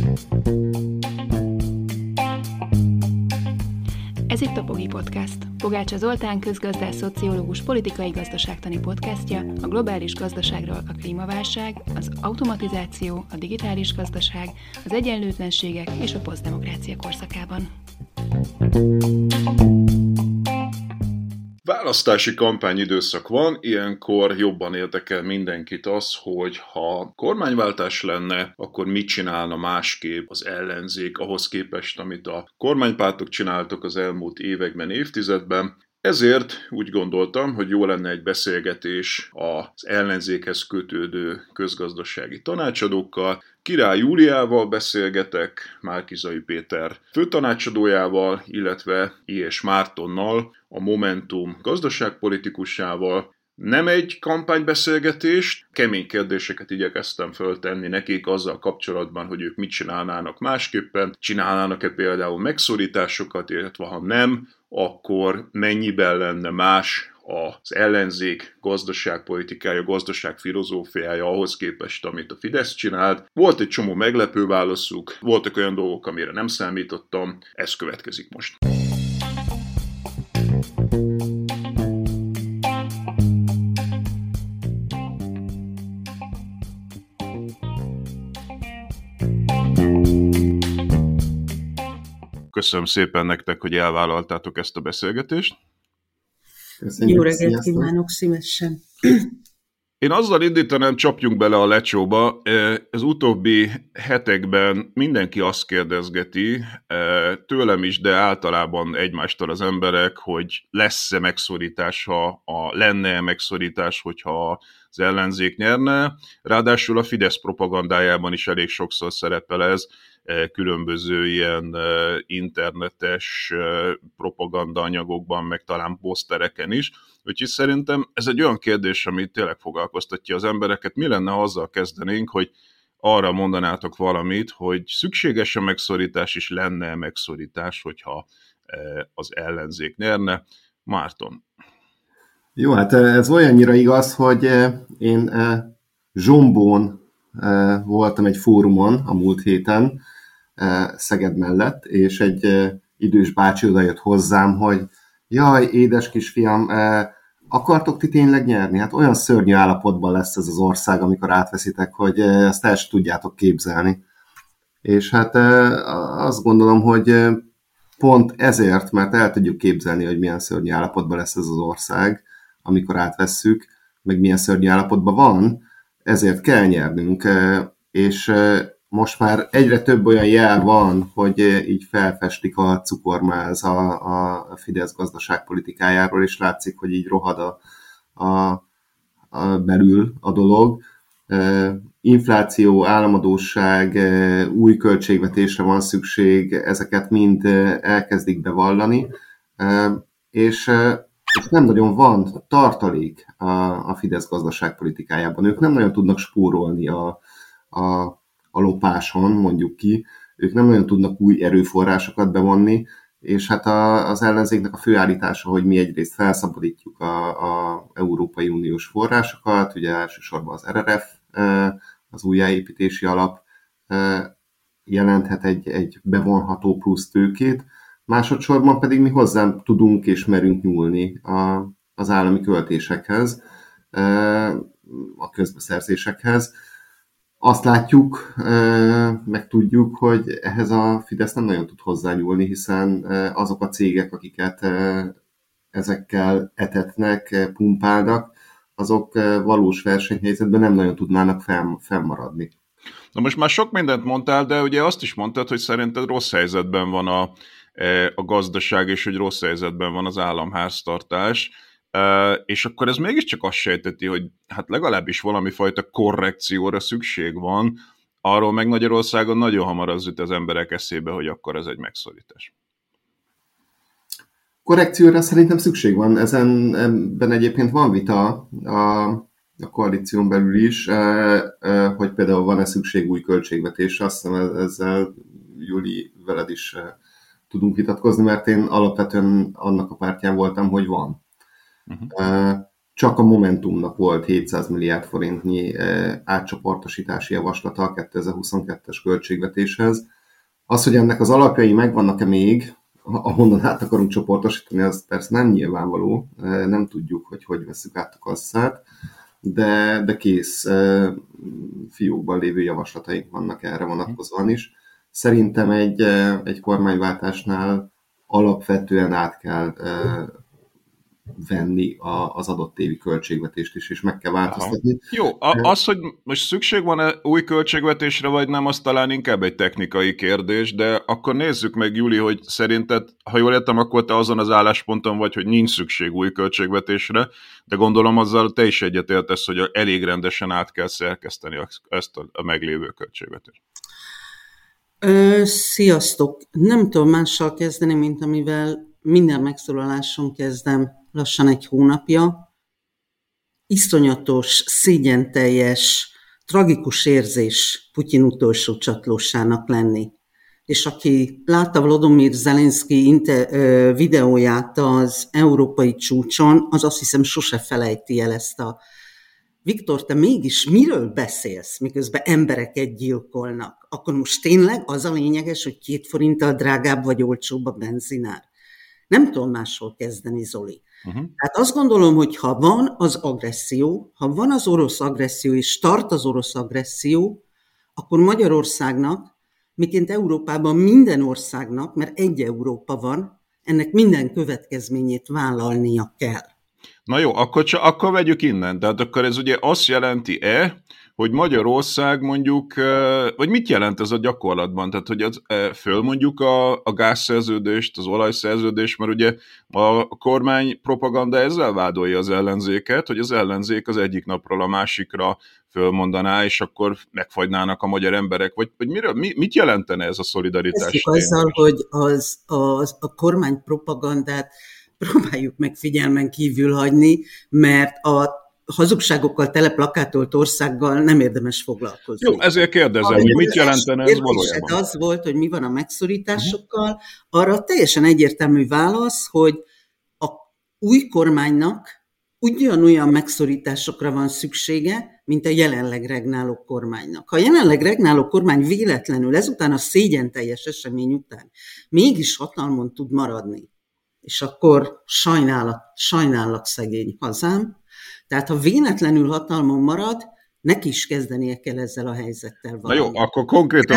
Ez itt a Pogi Podcast. Pogácsa Zoltán közgazdász, szociológus, politikai gazdaságtani podcastja a globális gazdaságról, a klímaválság, az automatizáció, a digitális gazdaság, az egyenlőtlenségek és a posztdemokrácia korszakában. Választási kampányidőszak van, ilyenkor jobban érdekel mindenkit az, hogy ha kormányváltás lenne, akkor mit csinálna másképp az ellenzék ahhoz képest, amit a kormánypártok csináltak az elmúlt években, évtizedben. Ezért úgy gondoltam, hogy jó lenne egy beszélgetés az ellenzékhez kötődő közgazdasági tanácsadókkal. Király Júliával beszélgetek, Márki-Zay Péter főtanácsadójával, illetve I.S. Mártonnal, a Momentum gazdaságpolitikusával. Nem egy kampánybeszélgetés, kemény kérdéseket igyekeztem föltenni nekik azzal kapcsolatban, hogy ők mit csinálnának másképpen, csinálnának-e például megszorításokat, illetve ha nem, akkor mennyiben lenne más az ellenzék gazdaságpolitikája, gazdaságfilozófiája ahhoz képest, amit a Fidesz csinált. Volt egy csomó meglepő válaszuk, voltak olyan dolgok, amire nem számítottam, ez következik most. Köszönöm szépen nektek, hogy elvállaltátok ezt a beszélgetést. Köszönjük. Jó reggelt kívánok, szívesen. Én azzal indítanám, csapjunk bele a lecsóba. Az utóbbi hetekben mindenki azt kérdezgeti, tőlem is, de általában egymástól az emberek, hogy lesz-e megszorítás, lenne-e megszorítás, hogyha az ellenzék nyerne. Ráadásul a Fidesz propagandájában is elég sokszor szerepel ez, különböző ilyen internetes propagandaanyagokban, meg talán posztereken is. Úgyhogy szerintem ez egy olyan kérdés, ami tényleg foglalkoztatja az embereket. Mi lenne, ha azzal kezdenénk, hogy arra mondanátok valamit, hogy szükséges a megszorítás, és lenne megszorítás, hogyha az ellenzék nyerne? Márton. Jó, hát ez olyannyira igaz, hogy én Zsombón voltam egy fórumon a múlt héten, Szeged mellett, és egy idős bácsi odajött hozzám, hogy jaj, édes kisfiam, akartok ti tényleg nyerni? Hát olyan szörnyű állapotban lesz ez az ország, amikor átveszitek, hogy ezt el sem tudjátok képzelni. És hát azt gondolom, hogy pont ezért, mert el tudjuk képzelni, hogy milyen szörnyű állapotban lesz ez az ország, amikor átvesszük, meg milyen szörnyű állapotban van, ezért kell nyernünk, és most már egyre több olyan jel van, hogy így felfestik a cukormáz a Fidesz gazdaságpolitikájáról, és látszik, hogy így rohad a belül a dolog. Infláció, államadósság, új költségvetésre van szükség, ezeket mind elkezdik bevallani, és nem nagyon van tartalék a Fidesz gazdaságpolitikájában. Ők nem nagyon tudnak spórolni a lopáson, mondjuk ki, ők nem nagyon tudnak új erőforrásokat bevonni, és hát az ellenzéknek a fő állítása, hogy mi egyrészt felszabadítjuk a Európai Uniós forrásokat, ugye elsősorban az RRF, az újjáépítési alap jelenthet egy bevonható plusz tőkét, másodszorban pedig mi hozzám tudunk és merünk nyúlni az állami költésekhez, a közbeszerzésekhez. Azt látjuk, meg tudjuk, hogy ehhez a Fidesz nem nagyon tud hozzányúlni, hiszen azok a cégek, akiket ezekkel etetnek, pumpálnak, azok valós versenyhelyzetben nem nagyon tudnának fennmaradni. Na most már sok mindent mondtál, de ugye azt is mondtad, hogy szerinted rossz helyzetben van a gazdaság, és hogy rossz helyzetben van az államháztartás. És akkor ez mégiscsak azt sejteti, hogy hát legalábbis valami fajta korrekcióra szükség van, arról meg Magyarországon nagyon hamar az jut az emberek eszébe, hogy akkor ez egy megszorítás. Korrekcióra szerintem szükség van, ebben egyébként van vita a koalíción belül is, hogy például van-e szükség új költségvetésre, azt hiszem ezzel Júli veled is tudunk vitatkozni, mert én alapvetően annak a pártján voltam, hogy van. csak a Momentumnak volt 700 milliárd forintnyi átcsoportosítási javaslata a 2022-es költségvetéshez. Az, hogy ennek az alapjai megvannak-e még, ahonnan át akarunk csoportosítani, az persze nem nyilvánvaló, nem tudjuk, hogy veszük át a kasszát, de kész fiókban lévő javaslataink vannak erre vonatkozóan is. Szerintem egy kormányváltásnál alapvetően át kell venni az adott évi költségvetést is, és meg kell változtatni. Jó, az, hogy most szükség van-e új költségvetésre, vagy nem, az talán inkább egy technikai kérdés, de akkor nézzük meg, Júli, hogy szerinted, ha jól értem, akkor te azon az állásponton vagy, hogy nincs szükség új költségvetésre, de gondolom azzal te is egyetértesz, hogy elég rendesen át kell szerkeszteni ezt a meglévő költségvetést. Sziasztok! Nem tudom mással kezdeni, mint amivel minden megszólaláson kezdem lassan egy hónapja. Iszonyatos, szégyenteljes, tragikus érzés Putyin utolsó csatlósának lenni. És aki látta Volodymyr Zelenszky videóját az európai csúcson, az azt hiszem sose felejti el ezt a Viktor, te mégis miről beszélsz, miközben embereket gyilkolnak? Akkor most tényleg az a lényeges, hogy 2 forinttal drágább vagy olcsóbb a benzinár? Nem tudom máshol kezdeni, Zoli. Tehát azt gondolom, hogy ha van az agresszió, ha van az orosz agresszió, és tart az orosz agresszió, akkor Magyarországnak, miként Európában minden országnak, mert egy Európa van, ennek minden következményét vállalnia kell. Na jó, akkor vegyük innen. Tehát akkor ez ugye azt jelenti-e, hogy Magyarország mondjuk, vagy mit jelent ez a gyakorlatban? Tehát, hogy fölmondjuk a gázszerződést, az olajszerződést, mert ugye a kormány propaganda ezzel vádolja az ellenzéket, hogy az ellenzék az egyik napról a másikra fölmondaná, és akkor megfagynának a magyar emberek, vagy mit jelentene ez a szolidaritás? Azzal, hogy a kormány propagandát próbáljuk meg figyelmen kívül hagyni, mert a hazugságokkal teleplakátolt országgal nem érdemes foglalkozni. Jó, ezért kérdezem, hogy mit jelentene ez valójában? Az volt, hogy mi van a megszorításokkal, arra teljesen egyértelmű válasz, hogy a új kormánynak ugyanolyan megszorításokra van szüksége, mint a jelenleg regnáló kormánynak. Ha a jelenleg regnáló kormány véletlenül ezután a szégyenteljes esemény után mégis hatalmon tud maradni, és akkor sajnálat szegény hazám. Tehát ha véletlenül hatalmon marad, neki is kezdenie kell ezzel a helyzettel valami. Na jó, akkor konkrétan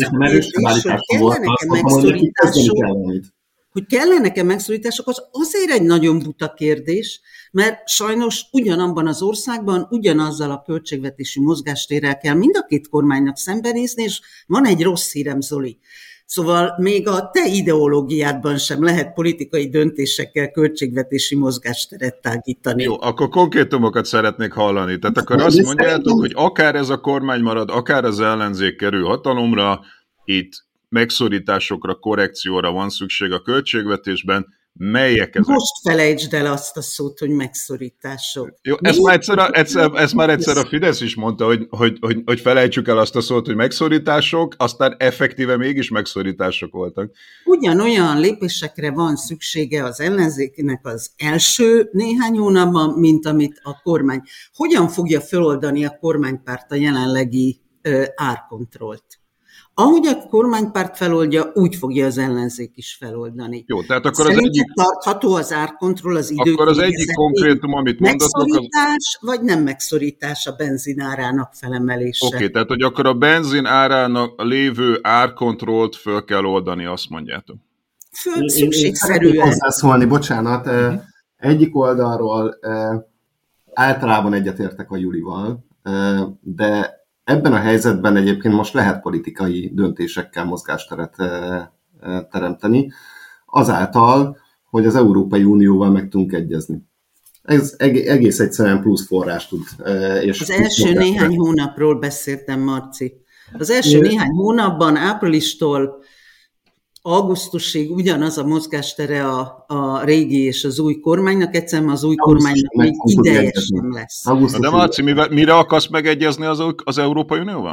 hogy kellene-e megszorítások, az azért egy nagyon buta kérdés, mert sajnos ugyanabban az országban, ugyanazzal a költségvetési mozgástérrel kell mind a 2 kormánynak szembenézni, és van egy rossz hírem, Zoli. Szóval még a te ideológiádban sem lehet politikai döntésekkel költségvetési mozgásteret tágítani. Jó, akkor konkrétumokat szeretnék hallani. Tehát akkor azt mondjátok, hogy akár ez a kormány marad, akár az ellenzék kerül hatalomra, itt megszorításokra, korrekcióra van szükség a költségvetésben. Melyek ezek? Most felejtsd el azt a szót, hogy megszorítások. Jó, ezt már egyszer a Fidesz is mondta, hogy felejtsük el azt a szót, hogy megszorítások, aztán effektíve mégis megszorítások voltak. Ugyanolyan lépésekre van szüksége az ellenzéknek az első néhány hónapban, mint amit a kormány. Hogyan fogja feloldani a kormánypárt a jelenlegi árkontrollt? Ahogy a kormánypárt feloldja, úgy fogja az ellenzék is feloldani. Jó, tehát akkor Szerinted tartható az árkontroll az idők. Akkor az egyik konkrétum, amit mondatok... Megszorítás, vagy nem megszorítás a benzinárának felemelése? Oké, tehát hogy akkor a benzin árának lévő árkontrollt föl kell oldani, azt mondjátok. Szükségszerűen. Hozzászólni, bocsánat. Egyik oldalról általában egyetértek a Julival, de ebben a helyzetben egyébként most lehet politikai döntésekkel mozgásteret teremteni, azáltal, hogy az Európai Unióval meg tudunk egyezni. Ez egész egyszerűen plusz forrás tud. Az első néhány hónapról beszéltem, Marci. Az első néhány hónapban, áprilistól augusztusig ugyanaz a mozgástere a régi és az új kormánynak, egyszerűen az új kormánynak még ideje sem lesz. De Marci, mire akarsz megegyezni az Európai Unióval?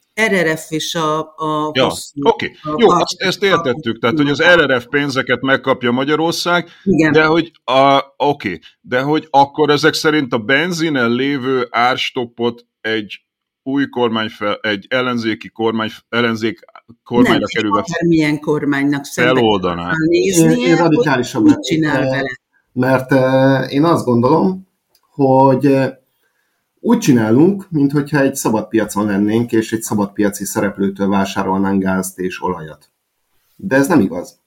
RRF és a Ja, hosszú... oké. Jó, ezt értettük, tehát hogy az RRF pénzeket megkapja Magyarország, Igen. de hogy akkor ezek szerint a benzinen lévő árstoppot egy új egy ellenzék kormányra kerülve milyen kormánynak feloldaná. Én radikálisabb mert én azt gondolom, hogy úgy csinálunk, mintha egy szabad piacon lennénk, és egy szabadpiaci szereplőtől vásárolnánk gázt és olajat. De ez nem igaz.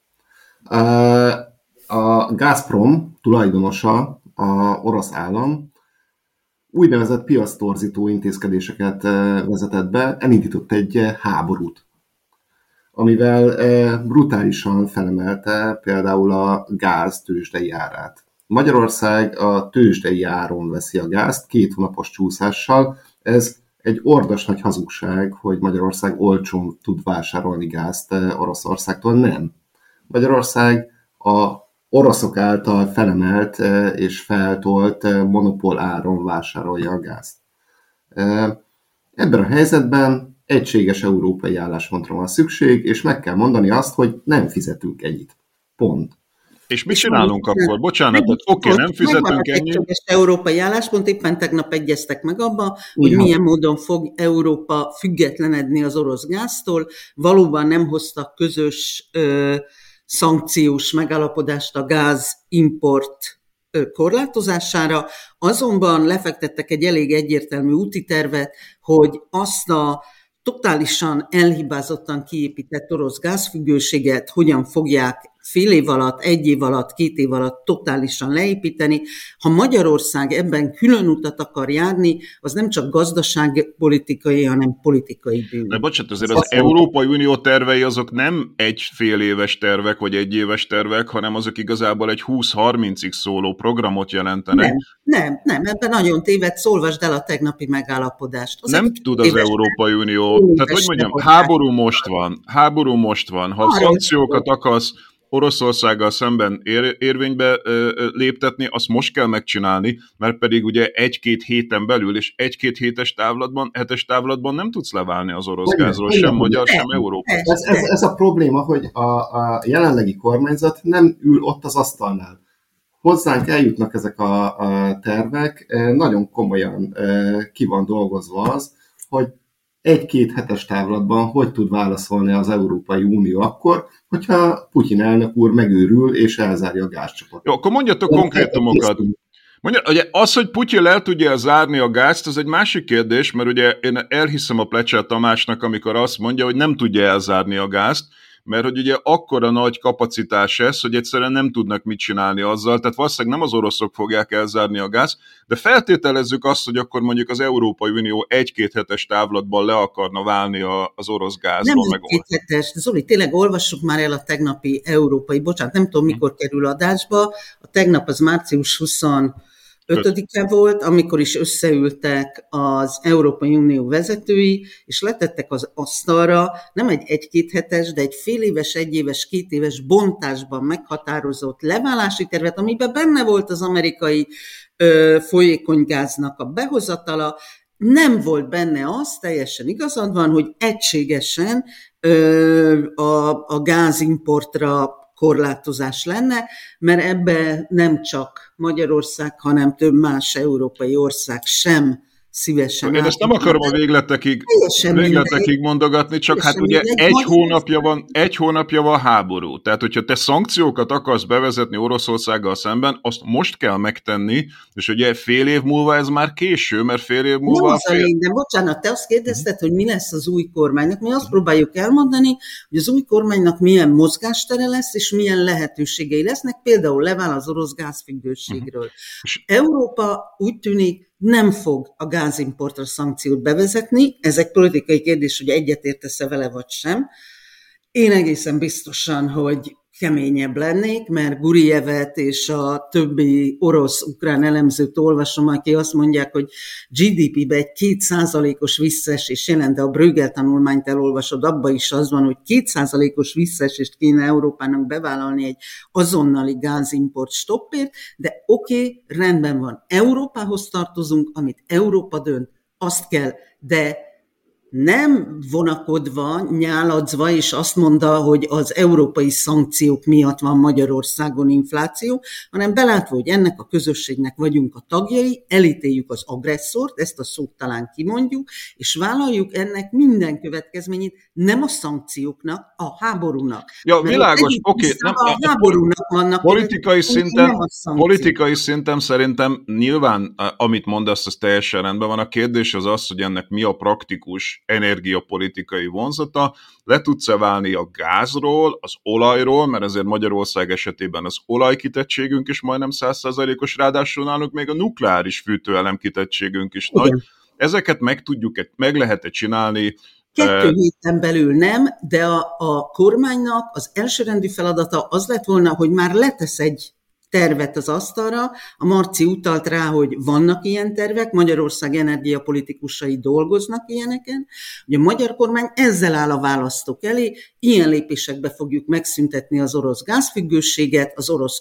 A Gazprom tulajdonosa, az orosz állam, úgynevezett piactorzító intézkedéseket vezetett be, elindított egy háborút, amivel brutálisan felemelte például a gáz tőzsdei árát. Magyarország a tőzsdei áron veszi a gázt 2 hónapos csúszással. Ez egy ordas nagy hazugság, hogy Magyarország olcsón tud vásárolni gázt Oroszországtól. Nem. Magyarország a oroszok által felemelt és feltolt monopól áron vásárolja a gázt. Ebben a helyzetben egységes európai álláspontra van szükség, és meg kell mondani azt, hogy nem fizetünk ennyit. Pont. És mit csinálunk akkor? Bocsánat, nem fizetünk ennyit. Egy európai álláspont, éppen tegnap egyeztek meg abba, hogy milyen módon fog Európa függetlenedni az orosz gáztól. Valóban nem hoztak közös szankciós megállapodást a gázimport korlátozására, azonban lefektettek egy elég egyértelmű úti tervet, hogy azt a totálisan elhibázottan kiépített orosz gázfüggőséget hogyan fogják fél év alatt, 1 év alatt, 2 év alatt totálisan leépíteni. Ha Magyarország ebben külön utat akar járni, az nem csak gazdaságpolitikai, hanem politikai bűn. De bocsánat, azért az Európai Unió tervei azok nem egy fél éves tervek, vagy 1 éves tervek, hanem azok igazából egy 20-30-ig szóló programot jelentenek. Nem, ebben nagyon tévedsz, olvasd el a tegnapi megállapodást. Nem tud az Európai Unió, tehát hogy mondjam, háború most van, ha szankciókat akarsz Oroszországgal szemben érvénybe léptetni, azt most kell megcsinálni, mert pedig ugye 1-2 héten belül, és 1-2 hetes távlatban nem tudsz leválni az orosz gázról, sem magyar, sem európai. Ez a probléma, hogy a jelenlegi kormányzat nem ül ott az asztalnál. Hozzánk eljutnak ezek a tervek, nagyon komolyan ki van dolgozva az, hogy 1-2 hetes távlatban hogy tud válaszolni az Európai Unió akkor, hogyha Putyin elnök úr megőrül és elzárja a gázcsapot. Jó, akkor mondjatok konkrétumokat. Ugye az, hogy Putyin el tudja zárni a gázt, az egy másik kérdés, mert ugye én elhiszem a Plecser Tamásnak, amikor azt mondja, hogy nem tudja elzárni a gázt, mert hogy ugye akkora nagy kapacitás ez, hogy egyszerűen nem tudnak mit csinálni azzal, tehát valószínűleg nem az oroszok fogják elzárni a gázt, de feltételezzük azt, hogy akkor mondjuk az Európai Unió 1-2 hetes távlatban le akarna válni az orosz gázról. Nem 1-2 hetes, Zoli, tényleg olvassuk már el a tegnapi európai, nem tudom mikor kerül adásba, a tegnap az március 25-e volt, amikor is összeültek az Európai Unió vezetői, és letettek az asztalra nem egy 1-2 hetes, de egy fél éves, 1 éves, 2 éves bontásban meghatározott leválási tervet, amiben benne volt az amerikai folyékonygáznak a behozatala. Nem volt benne az, teljesen igazad van, hogy egységesen a gázimportra korlátozás lenne, mert ebbe nem csak Magyarország, hanem több más európai ország sem szívesen. Én ezt nem akarom a végletekig mondogatni, csak hát ugye egy hónapja van háború. Tehát, hogyha te szankciókat akarsz bevezetni Oroszországgal szemben, azt most kell megtenni, és ugye fél év múlva ez már késő, mert fél év múlva... De bocsánat, te azt kérdezted, hogy mi lesz az új kormánynak. Mi azt próbáljuk elmondani, hogy az új kormánynak milyen mozgástere lesz, és milyen lehetőségei lesznek, például levál az orosz gázfüggőségről. Európa úgy tűnik, nem fog a gázimportra szankciót bevezetni, ez egy politikai kérdés, hogy egyetértesz-e vele vagy sem. Én egészen biztosan, hogy keményebb lennék, mert Gurievet és a többi orosz-ukrán elemzőt olvasom, aki azt mondják, hogy GDP-be egy 2%-os visszaesés jelent, de a Bruegel tanulmányt elolvasod, abban is az van, hogy 2%-os visszaesést kéne Európának bevállalni egy azonnali gázimport stoppért, de oké, rendben van, Európához tartozunk, amit Európa dönt, azt kell, de nem vonakodva, nyáladzva, és azt mondta, hogy az európai szankciók miatt van Magyarországon infláció, hanem belátva, hogy ennek a közösségnek vagyunk a tagjai, elítéljük az agresszort, ezt a szót talán kimondjuk, és vállaljuk ennek minden következményét, nem a szankcióknak, a háborúnak. Ja, világos, oké. A háborúnak vannak. Politikai szinten szerintem nyilván, amit mondasz, az teljesen rendben van. A kérdés az, hogy ennek mi a praktikus energiapolitikai vonzata. Le tudsz-e válni a gázról, az olajról, mert ezért Magyarország esetében az olajkitettségünk is majdnem 100%-os, ráadásul nálunk még a nukleáris fűtőelem kitettségünk is nagy. Ezeket meg lehet-e csinálni? 2 héten belül nem, de a kormánynak az elsőrendű feladata az lett volna, hogy már letesz egy tervet az asztalra. A Marci utalt rá, hogy vannak ilyen tervek, Magyarország energiapolitikusai dolgoznak ilyeneken, hogy a magyar kormány ezzel áll a választók elé, ilyen lépésekbe fogjuk megszüntetni az orosz gázfüggőséget, az orosz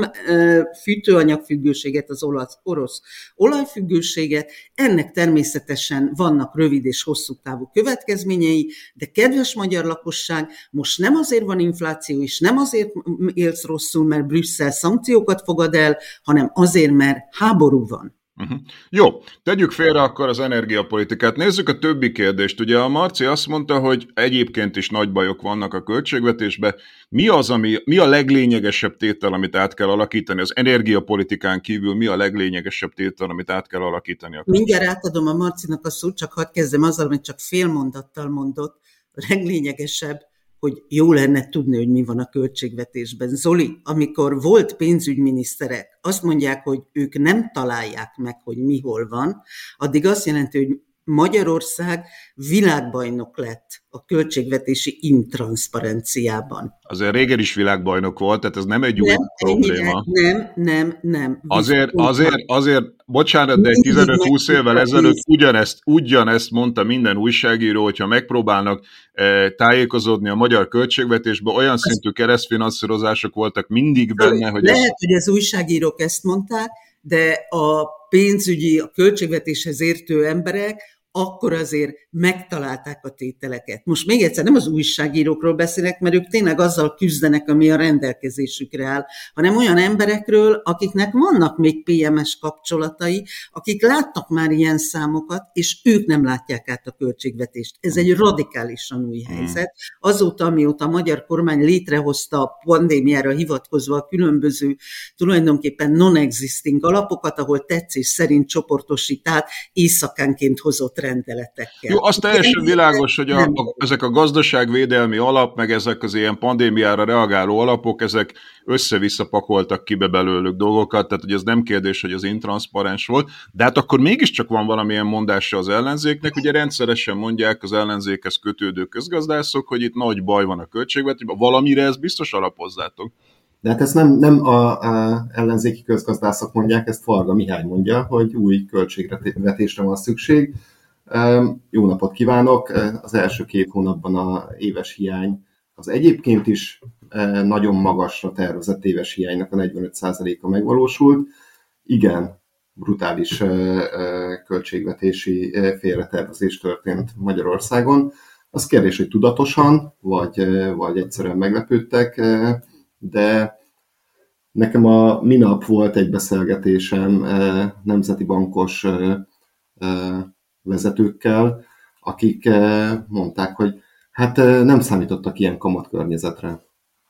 fűtőanyagfüggőséget, az orosz olajfüggőséget. Ennek természetesen vannak rövid és hosszú távú következményei, de kedves magyar lakosság, most nem azért van infláció, és nem azért élsz rosszul, mert Brüsszel szankciókat fogad el, hanem azért, mert háború van. Jó, tegyük félre akkor az energiapolitikát. Nézzük a többi kérdést. Ugye a Marci azt mondta, hogy egyébként is nagy bajok vannak a költségvetésben. Mi a leglényegesebb tétel, amit át kell alakítani? Az energiapolitikán kívül mi a leglényegesebb tétel, amit át kell alakítani? Mindjárt átadom a Marcinak a szót, csak hadd kezdem azzal, amit csak fél mondattal mondott. A leglényegesebb, hogy jó lenne tudni, hogy mi van a költségvetésben. Zoli, amikor volt pénzügyminiszterek, azt mondják, hogy ők nem találják meg, hogy mi hol van, addig azt jelenti, hogy Magyarország világbajnok lett a költségvetési intranszparenciában. Azért régen is világbajnok volt, tehát ez nem egy új probléma. Nem. Azért, bocsánat, de 15-20 évvel ezelőtt ugyanezt mondta minden újságíró, hogyha megpróbálnak tájékozódni a magyar költségvetésben, olyan szintű keresztfinanszírozások voltak mindig benne, hogy... Lehet, hogy az újságírók ezt mondták, de a költségvetéshez értő emberek akkor azért megtalálták a tételeket. Most még egyszer nem az újságírókról beszélek, mert ők tényleg azzal küzdenek, ami a rendelkezésükre áll, hanem olyan emberekről, akiknek vannak még PMS kapcsolatai, akik láttak már ilyen számokat, és ők nem látják át a költségvetést. Ez egy radikálisan új helyzet. Azóta, amióta a magyar kormány létrehozta a pandémiára hivatkozva a különböző tulajdonképpen non-existing alapokat, ahol tetszés szerint csoportosít át éjszakánként hozott rendeletekkel. Jó, az teljesen világos, hogy ezek a gazdaságvédelmi alap, meg ezek az ilyen pandémiára reagáló alapok, ezek össze-vissza pakoltak ki be belőlük dolgokat, tehát hogy ez nem kérdés, hogy az intranszparens volt, de hát akkor mégiscsak van valamilyen mondása az ellenzéknek, ugye rendszeresen mondják az ellenzékhez kötődő közgazdászok, hogy itt nagy baj van a költségvetésben, valamire ezt biztos alapozzátok. De hát ezt nem a ellenzéki közgazdászok mondják, ezt Farga Mihály mondja, hogy új költségvetésre van szükség. Jó napot kívánok! Az első 2 hónapban az éves hiány az egyébként is nagyon magasra tervezett éves hiánynak a 45%-a megvalósult. Igen, brutális költségvetési félretervezés történt Magyarországon. Az kérdés, hogy tudatosan, vagy egyszerűen meglepődtek, de nekem a minap volt egy beszélgetésem nemzeti bankos vezetőkkel, akik mondták, hogy hát nem számítottak ilyen kamatkörnyezetre.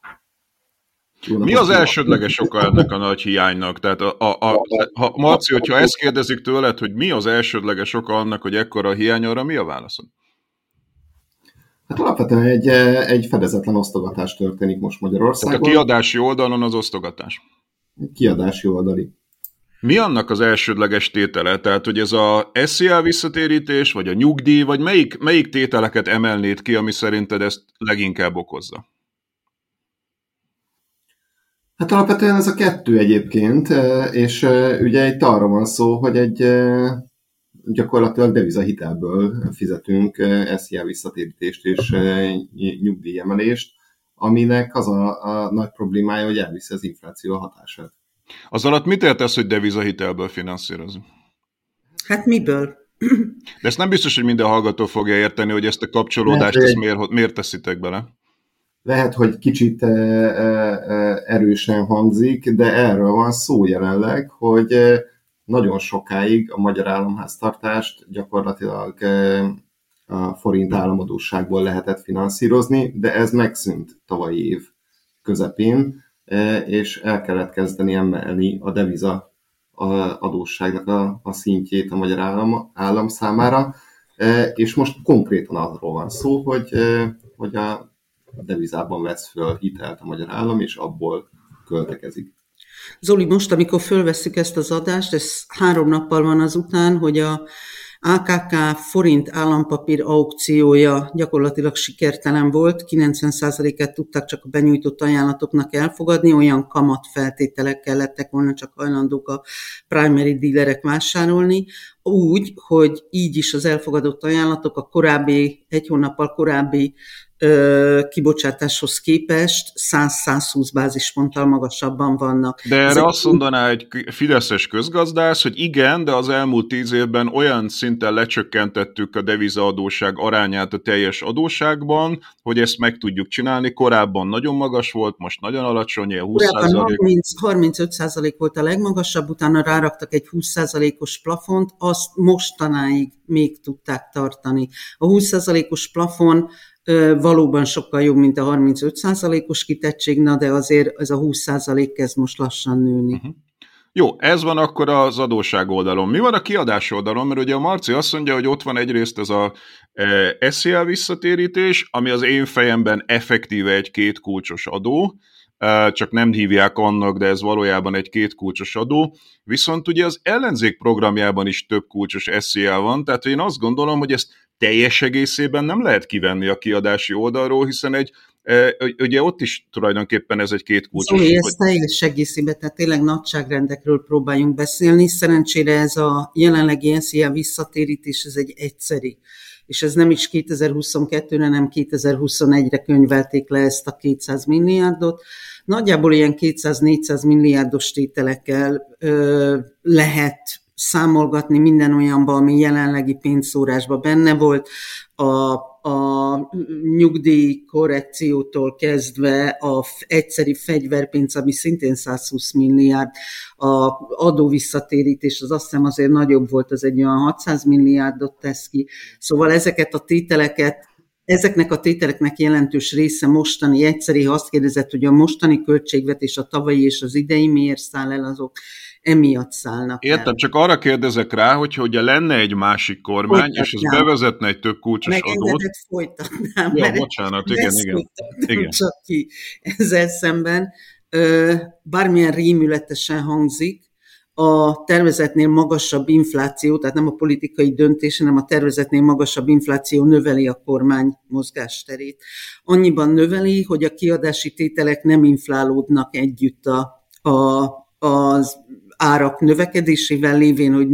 Mi az elsődleges oka ennek a nagy hiánynak? Tehát Marci, hogyha ezt kérdezik tőled, hogy mi az elsődleges oka annak, hogy ekkora a hiány, arra mi a válaszod? Hát alapvetően egy fedezetlen osztogatás történik most Magyarországon. Tehát a kiadási oldalon az osztogatás. Kiadási oldali. Mi annak az elsődleges tétele? Tehát, hogy ez a SZIA visszatérítés, vagy a nyugdíj, vagy melyik tételeket emelnéd ki, ami szerinted ezt leginkább okozza? Hát alapvetően ez a 2 egyébként, és ugye itt arra van szó, hogy gyakorlatilag devizahitelből fizetünk SZIA visszatérítést és nyugdíjemelést, aminek az a nagy problémája, hogy elviszi az infláció a hatását. Az alatt mit értesz, hogy devizahitelből finanszírozunk? Hát miből? De ezt nem biztos, hogy minden hallgató fogja érteni, hogy ezt a kapcsolódást ezt miért teszitek bele. Lehet, hogy kicsit erősen hangzik, de erről van szó jelenleg, hogy nagyon sokáig a magyar államháztartást gyakorlatilag a forint államadósságból lehetett finanszírozni, de ez megszűnt tavalyi év közepén, és el kellett kezdeni emelni a deviza adósságnak a szintjét a magyar állam számára, és most konkrétan arról van szó, hogy a devizában vesz föl hitelt a magyar állam, és abból költekezik. Zoli, most, amikor fölvesszük ezt az adást, ez 3 nappal van azután, hogy a AKK forint állampapír aukciója gyakorlatilag sikertelen volt, 90%-át tudták csak a benyújtott ajánlatoknak elfogadni, olyan kamatfeltételekkel lettek volna csak hajlandók a primary dealerek vásárolni, úgy, hogy így is az elfogadott ajánlatok a korábbi, 1 hónappal korábbi kibocsátáshoz képest 100-120 bázisponttal magasabban vannak. De erre azt mondaná egy fideszes közgazdász, hogy igen, de az elmúlt 10 évben olyan szinten lecsökkentettük a devizaadósság arányát a teljes adósságban, hogy ezt meg tudjuk csinálni. Korábban nagyon magas volt, most nagyon alacsony, 20%. 35% volt a legmagasabb, utána ráraktak egy 20%-os plafont, azt mostanáig még tudták tartani. A 20%-os plafon valóban sokkal jobb, mint a 35%-os kitettség, de azért ez a 20% kezd most lassan nőni. Uh-huh. Jó, ez van akkor az adósság oldalon. Mi van a kiadás oldalon? Mert ugye a Marci azt mondja, hogy ott van egyrészt ez a SZIA visszatérítés, ami az én fejemben effektíve egy 2 kulcsos adó, csak nem hívják annak, de ez valójában egy 2 kulcsos adó. Viszont ugye az ellenzék programjában is több kulcsos SZIA van, tehát én azt gondolom, hogy ezt teljes egészében nem lehet kivenni a kiadási oldalról, hiszen ugye ott is tulajdonképpen ez egy 2 kulcsos... Szóval ez teljes egészében, tehát tényleg nagyságrendekről próbáljunk beszélni. Szerencsére ez a jelenlegi SZIA visszatérítés, ez egy egyszeri. És ez nem is 2022-re, nem 2021-re könyvelték le ezt a 200 milliárdot. Nagyjából ilyen 200-400 milliárdos tételekkel lehet számolgatni minden olyanban, ami jelenlegi pénzszórásban benne volt, a nyugdíj korrekciótól kezdve a egyszeri fegyverpénz, ami szintén 120 milliárd, a adóvisszatérítés, az azt hiszem azért nagyobb volt, az egy olyan 600 milliárdot tesz ki. Szóval ezeknek a tételeknek jelentős része mostani egyszeri, ha azt kérdezett, hogy a mostani költségvetés, a tavalyi és az idei miért száll el, azok emiatt szállnak el. Értem, csak arra kérdezek rá, hogyha lenne egy másik kormány, és ez bevezetne egy több kulcsos adót. Megengedett, folytatnám. Ja, bocsánat, igen. Csak ki ezzel szemben. Bármilyen rémületesen hangzik, a tervezetnél magasabb infláció, tehát nem a politikai döntés, hanem a tervezetnél magasabb infláció növeli a kormány mozgásterét. Annyiban növeli, hogy a kiadási tételek nem inflálódnak együtt az árak növekedésével, lévén, hogy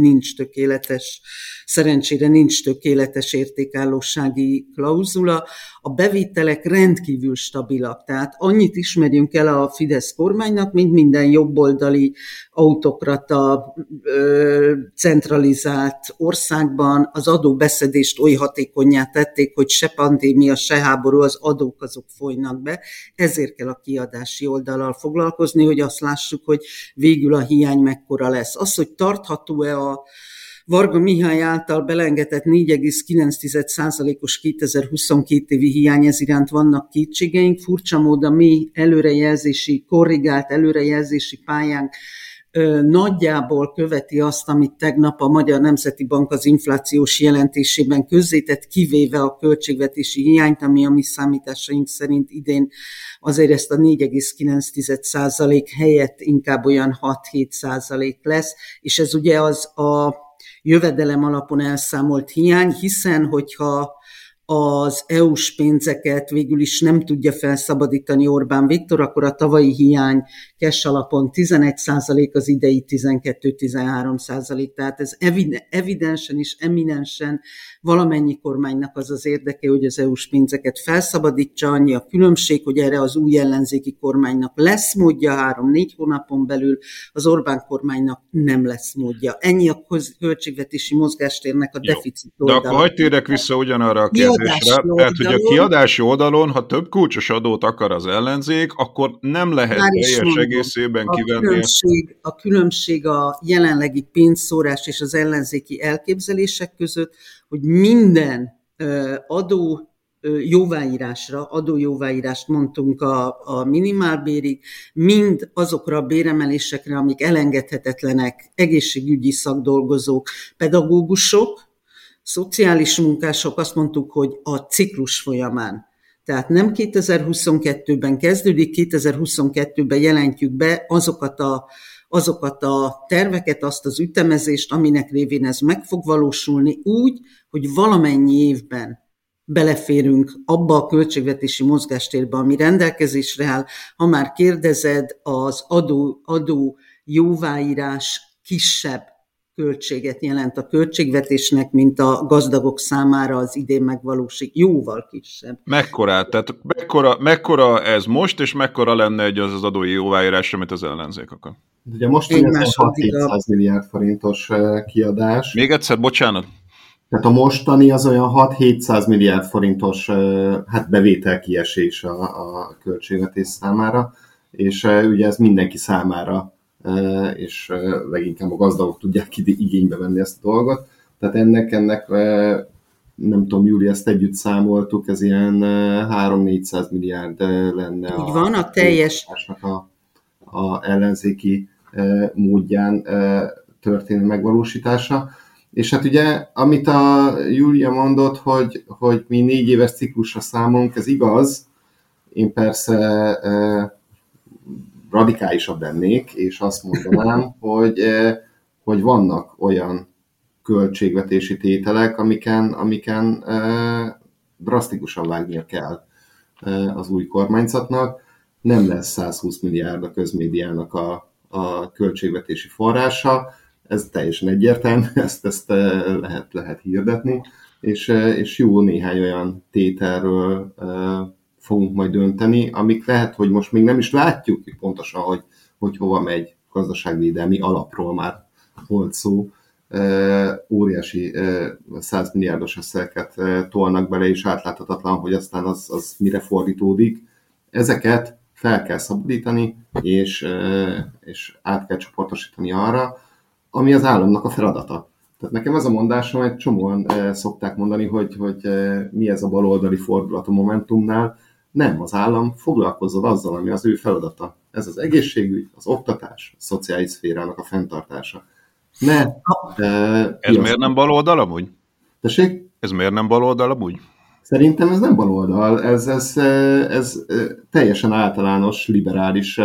szerencsére nincs tökéletes értékállósági klauzula. A bevételek rendkívül stabilak, tehát annyit ismerjünk el a Fidesz kormánynak, mint minden jobboldali autokrata centralizált országban az adóbeszedést oly hatékonnyá tették, hogy se pandémia, se háború, az adók azok folynak be. Ezért kell a kiadási oldallal foglalkozni, hogy azt lássuk, hogy végül a hiány mekkora lesz. Az, hogy tartható-e a Varga Mihály által belengedett 4,9%-os 2022 évi hiány, ez iránt vannak kétségeink. Furcsa módon mi korrigált előrejelzési pályánk nagyjából követi azt, amit tegnap a Magyar Nemzeti Bank az inflációs jelentésében közzétett, kivéve a költségvetési hiányt, ami a mi számításaink szerint idén azért ezt a 4,9% helyett inkább olyan 6-7% lesz, és ez ugye az a jövedelem alapon elszámolt hiány, hiszen hogyha az EU-s pénzeket végül is nem tudja felszabadítani Orbán Viktor, akkor a tavalyi hiány cash alapon 11%, az idei 12-13%. Tehát ez evidensen és eminensen valamennyi kormánynak az az érdeke, hogy az EU-s pénzeket felszabadítsa. Annyi a különbség, hogy erre az új ellenzéki kormánynak lesz módja 3-4 hónapon belül, az Orbán kormánynak nem lesz módja. Ennyi a költségvetési mozgástérnek a deficit oldala. De akkor hagyd térjek vissza ugyanarra a kérdésre. Tehát, hogy a kiadási oldalon, ha több kulcsos adót akar az ellenzék, akkor nem lehet teljes egészében kivenni. A különbség a jelenlegi pénzszórás és az ellenzéki elképzelések között, hogy minden adó adójóváírást mondtunk a minimálbérig, mind azokra a béremelésekre, amik elengedhetetlenek, egészségügyi szakdolgozók, pedagógusok, szociális munkások, azt mondtuk, hogy a ciklus folyamán. Tehát nem 2022-ben kezdődik, 2022-ben jelentjük be azokat a terveket, azt az ütemezést, aminek révén ez meg fog valósulni úgy, hogy valamennyi évben beleférünk abba a költségvetési mozgástérbe, ami rendelkezésre áll. Ha már kérdezed, az adó jóváírás kisebb költséget jelent a költségvetésnek, mint a gazdagok számára az idén megvalósít, jóval kisebb. Mekkorát? Tehát mekkora ez most, és mekkora lenne az adói jóváírás, amit az ellenzék akar? Ugye most ez a 600 milliárd forintos kiadás. Még egyszer, bocsánat. Tehát a mostani az olyan 6-700 milliárd forintos bevételkiesés a költségvetés számára, és ugye ez mindenki számára, és leginkább a gazdagok tudják igénybe venni ezt a dolgot. Tehát ennek nem tudom, Júli, ezt együtt számoltuk, ez ilyen 3-400 milliárd lenne. Így van, a teljes a ellenzéki módján történő megvalósítása. És hát ugye, amit a Júlia mondott, hogy mi 4 éves ciklusra számolunk, ez igaz. Én persze radikálisabb lennék, és azt mondanám, hogy vannak olyan költségvetési tételek, amiken drasztikusan vágnia kell az új kormányzatnak. Nem lesz 120 milliárd a közmédiának a költségvetési forrása, ez teljesen egyértelmű, ezt lehet hirdetni, és jó néhány olyan tételről fogunk majd dönteni, amik lehet, hogy most még nem is látjuk pontosan, hogy hova megy. Gazdaságvédelmi alapról már volt szó, óriási 100 milliárdos összegeket tolnak bele, és átláthatatlan, hogy aztán az mire fordítódik. Ezeket fel kell szabadítani, és át kell csoportosítani arra, ami az államnak a feladata. Tehát nekem ez a mondásom, egy csomóan szokták mondani, hogy mi ez a baloldali fordulat a Momentumnál. Nem, az állam foglalkozzon azzal, ami az ő feladata. Ez az egészségügy, az oktatás, a szociális szférának a fenntartása. Ez miért nem baloldal amúgy? Tessék? Ez miért nem baloldal amúgy? Szerintem ez nem baloldal, ez teljesen általános, liberális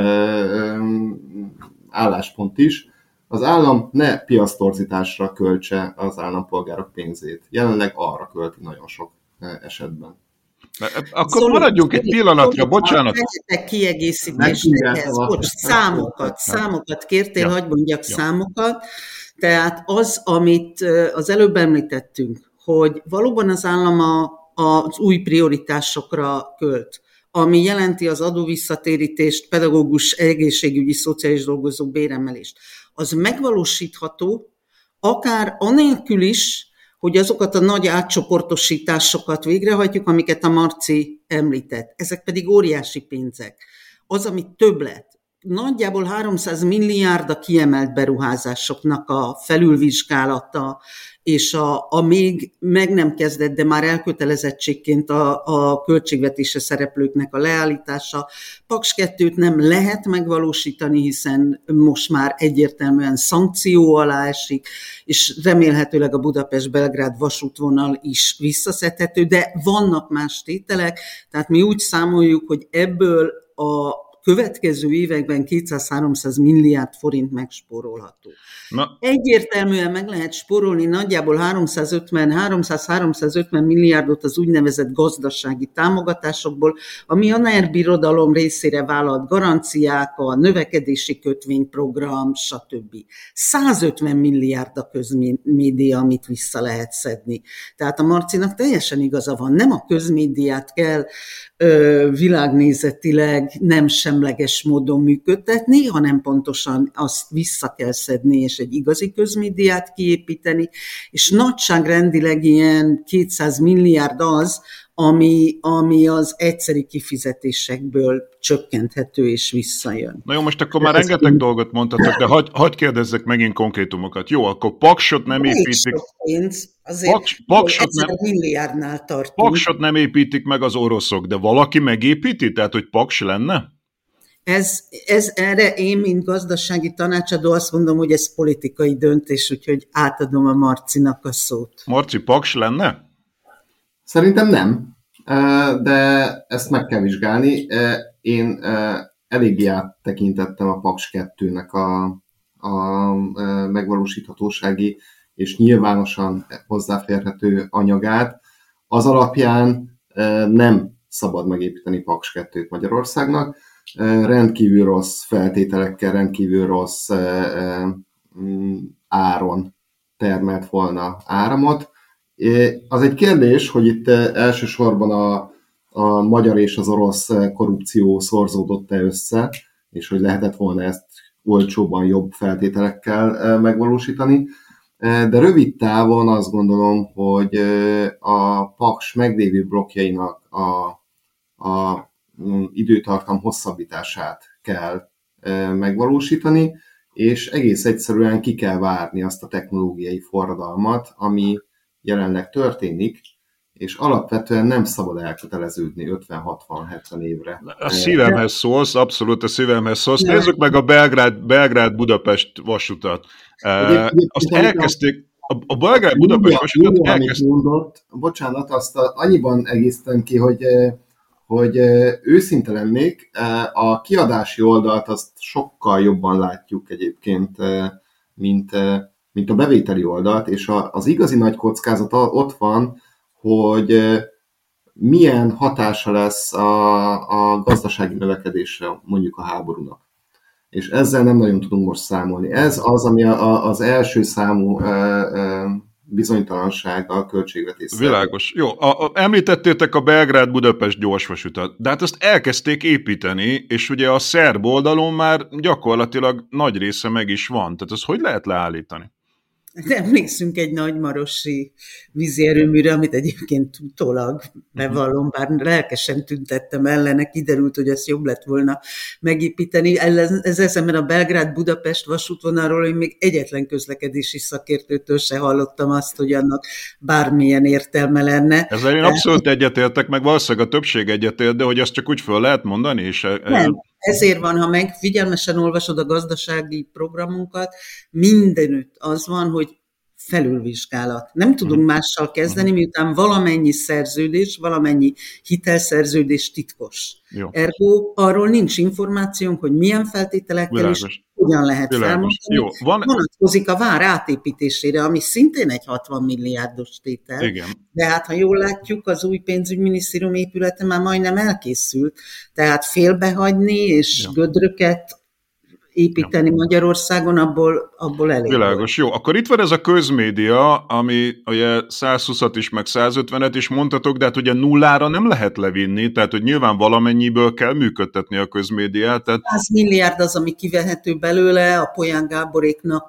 álláspont is. Az állam ne piasztorzításra költse az állampolgárok pénzét. Jelenleg arra költi nagyon sok esetben. Akkor maradjunk egy pillanatra, bocsánat. Kiegészítéshez, számokat kértél, hadd mondjak számokat. Tehát az, amit az előbb említettünk, hogy valóban az állam az új prioritásokra költ, ami jelenti az adóvisszatérítést, pedagógus, egészségügyi, szociális dolgozók béremelést, az megvalósítható, akár anélkül is, hogy azokat a nagy átcsoportosításokat végrehajtjuk, amiket a Marci említett. Ezek pedig óriási pénzek. Az, ami többlet, nagyjából 300 milliárd a kiemelt beruházásoknak a felülvizsgálata, és a még meg nem kezdett, de már elkötelezettségként a költségvetése szereplőknek a leállítása. Paks 2-t nem lehet megvalósítani, hiszen most már egyértelműen szankció alá esik, és remélhetőleg a Budapest-Belgrád vasútvonal is visszaszedhető, de vannak más tételek, tehát mi úgy számoljuk, hogy ebből következő években 200-300 milliárd forint megspórolható. Egyértelműen meg lehet spórolni nagyjából 300-350 milliárdot az úgynevezett gazdasági támogatásokból, ami a NER birodalom részére vállalt garanciák, a növekedési kötvényprogram, stb. 150 milliárd a közmédia, amit vissza lehet szedni. Tehát a Marcinak teljesen igaza van, nem a közmédiát kell világnézetileg nem semleges módon működtetni, hanem pontosan azt vissza kell szedni, és egy igazi közmédiát kiépíteni, és nagyságrendileg ilyen 200 milliárd az, ami az egyszeri kifizetésekből csökkenthető és visszajön. Na jó, most akkor már rengeteg dolgot mondtatok, de hadd kérdezzek megint konkrétumokat. Jó, akkor Paksot nem építik. Milliárdnál tartunk. Paksot nem építik meg az oroszok, de valaki megépíti? Tehát, hogy Paks lenne? Erre én, mint gazdasági tanácsadó azt mondom, hogy ez politikai döntés, úgyhogy átadom a Marcinak a szót. Marci, Paks lenne? Szerintem nem, de ezt meg kell vizsgálni. Én eléggé áttekintettem a Paks 2-nek a megvalósíthatósági és nyilvánosan hozzáférhető anyagát. Az alapján nem szabad megépíteni Paks 2-t Magyarországnak. Rendkívül rossz feltételekkel, rendkívül rossz áron termelt volna áramot. Az egy kérdés, hogy itt elsősorban a magyar és az orosz korrupció szorzódott-e össze, és hogy lehetett volna ezt olcsóban, jobb feltételekkel megvalósítani. De rövid távon azt gondolom, hogy a Paks meglévő blokkjainak a időtartam hosszabbítását kell megvalósítani, és egész egyszerűen ki kell várni azt a technológiai forradalmat, ami jelenleg történik, és alapvetően nem szabad elköteleződni 50-60-70 évre. A szívemhez szólsz, abszolút a szívemhez szólsz. Nézzük meg a Belgrád-Budapest vasutat. Azt elkezdték, a Belgrád-Budapest vasutat elkezdték. Bocsánat, azt annyiban egészítem ki, hogy őszinte lennék, a kiadási oldalt azt sokkal jobban látjuk egyébként, mint a bevételi oldalt, és az igazi nagy kockázat ott van, hogy milyen hatása lesz a gazdasági növekedésre mondjuk a háborúnak. És ezzel nem nagyon tudunk most számolni. Ez az, ami az első számú bizonytalansága a költségvetés. Világos. Jó, említettétek a Belgrád-Budapest gyorsvasutat, de hát ezt elkezdték építeni, és ugye a szerb oldalon már gyakorlatilag nagy része meg is van. Tehát ezt hogy lehet leállítani? Emlékszünk egy nagymarosi vízi erőműre, amit egyébként utólag bevallom, bár lelkesen tüntettem ellene, kiderült, hogy ezt jobb lett volna megépíteni. Ezzel szemben a Belgrád-Budapest vasútvonalról én még egyetlen közlekedési szakértőtől se hallottam azt, hogy annak bármilyen értelme lenne. Ezzel én abszolút egyetértek, meg valószínűleg a többség egyetért, de hogy azt csak úgy föl lehet mondani? És nem. Ezért van, ha meg figyelmesen olvasod a gazdasági programunkat, mindenütt az van, hogy felülvizsgálat. Nem tudunk mással kezdeni, miután valamennyi szerződés, valamennyi hitelszerződés titkos. Jó. Ergo arról nincs információnk, hogy milyen feltételekkel és hogyan lehet felmondani. Vonatkozik a vár átépítésére, ami szintén egy 60 milliárdos tétel. Igen. De hát, ha jól látjuk, az új pénzügyminisztérium épülete már majdnem elkészült. Tehát félbehagyni és gödröket építeni Magyarországon, abból elég. Világos, jó. Akkor itt van ez a közmédia, ami ugye 120-at is, meg 150-et is mondhatok, de hát ugye nullára nem lehet levinni, tehát hogy nyilván valamennyiből kell működtetni a közmédiát. 100 milliárd az, ami kivehető belőle, a Polyán Gáboréknak,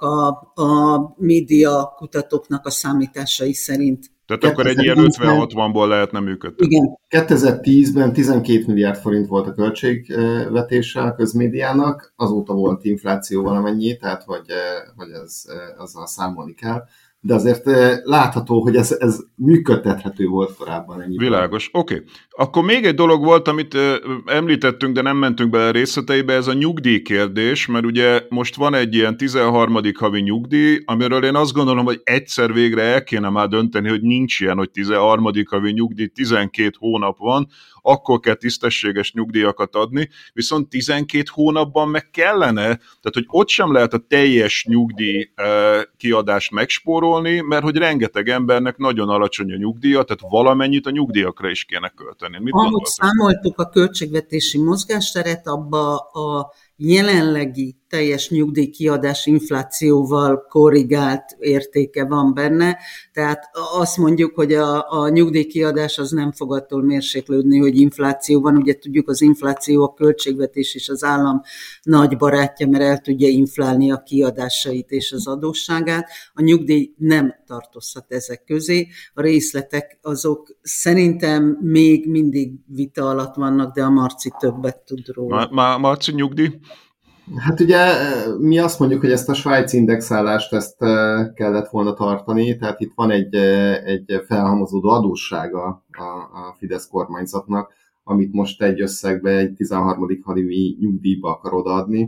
a média kutatóknak a számításai szerint. Tehát akkor egy ilyen 50-60-ból lehetne működtetni. Igen. 2010-ben 12 milliárd forint volt a költségvetése a közmédiának, azóta volt infláció valamennyi, tehát hogy azzal számolni kell. de azért látható, hogy ez működtethető volt korábban. Ennyi. Világos, oké. Akkor még egy dolog volt, amit említettünk, de nem mentünk bele részleteibe, ez a nyugdíjkérdés, mert ugye most van egy ilyen 13. havi nyugdíj, amiről én azt gondolom, hogy egyszer végre el kéne már dönteni, hogy nincs ilyen, hogy 13. havi nyugdíj, 12 hónap van, akkor kell tisztességes nyugdíjakat adni, viszont 12 hónapban meg kellene, tehát hogy ott sem lehet a teljes nyugdíj kiadást megspórolni, mert hogy rengeteg embernek nagyon alacsony a nyugdíja, tehát valamennyit a nyugdíjakra is kéne költeni. Ahogy számoltuk a költségvetési mozgásteret, abba a jelenlegi teljes nyugdíjkiadás inflációval korrigált értéke van benne, tehát azt mondjuk, hogy a nyugdíjkiadás az nem fog attól mérséklődni, hogy infláció van. Ugye tudjuk, az infláció a költségvetés és az állam nagy barátja, mert el tudja inflálni a kiadásait és az adósságát. A nyugdíj nem tartozhat ezek közé. A részletek azok szerintem még mindig vita alatt vannak, de a Marci többet tud róla. Marci, nyugdíj? Hát ugye mi azt mondjuk, hogy ezt a svájci indexálást ezt kellett volna tartani, tehát itt van egy felhalmozódó adóssága a Fidesz kormányzatnak, amit most egy összegbe, egy 13. havi nyugdíjba akar odaadni.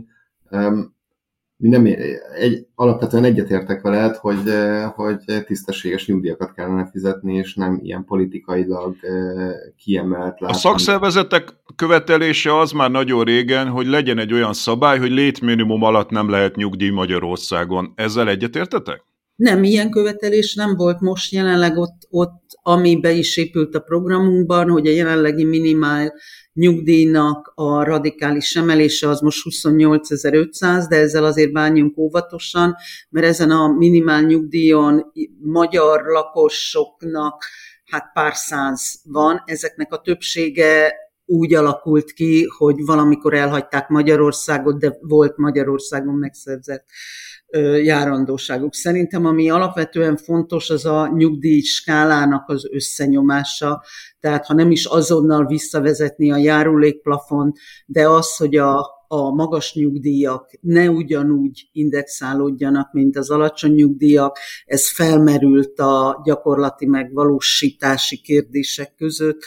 Mi nem, alapvetően egyetértek veled, hogy tisztességes nyugdíjakat kellene fizetni, és nem ilyen politikailag kiemelt. A szakszervezetek követelése az már nagyon régen, hogy legyen egy olyan szabály, hogy létminimum alatt nem lehet nyugdíj Magyarországon. Ezzel egyetértetek? Nem, ilyen követelés nem volt most jelenleg ott, ami be is épült a programunkban, hogy a jelenlegi minimál nyugdíjnak a radikális emelése az most 28.500, de ezzel azért bánjunk óvatosan, mert ezen a minimál nyugdíjon magyar lakosoknak hát pár száz van, ezeknek a többsége úgy alakult ki, hogy valamikor elhagyták Magyarországot, de volt Magyarországon megszerzett járandóságuk. Szerintem ami alapvetően fontos, az a nyugdíj skálának az összenyomása, tehát ha nem is azonnal visszavezetni a járulékplafont, de az, hogy a magas nyugdíjak ne ugyanúgy indexálódjanak, mint az alacsony nyugdíjak, ez felmerült a gyakorlati megvalósítási kérdések között.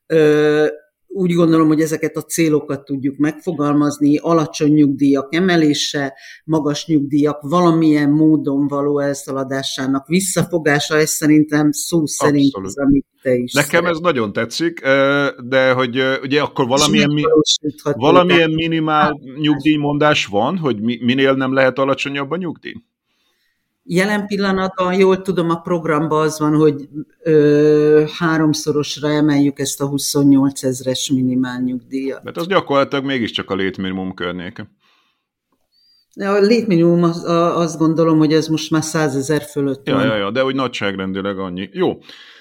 Úgy gondolom, hogy ezeket a célokat tudjuk megfogalmazni, alacsony nyugdíjak emelése, magas nyugdíjak valamilyen módon való elszaladásának visszafogása, ez szerintem szó szerint az, amit te is nekem ez nagyon tetszik, de hogy ugye akkor valamilyen minimál nyugdíjmorás van, hogy minél nem lehet alacsonyabb a nyugdíj? Jelen pillanatban, jól tudom, a programban az van, hogy 3-szorosra emeljük ezt a 28 000-es minimál nyugdíjat. Tehát az gyakorlatilag mégiscsak a létminimum környéke. A létminimum azt gondolom, hogy ez most már 100 000 fölött van. Ja, de úgy nagyságrendileg annyi. Jó.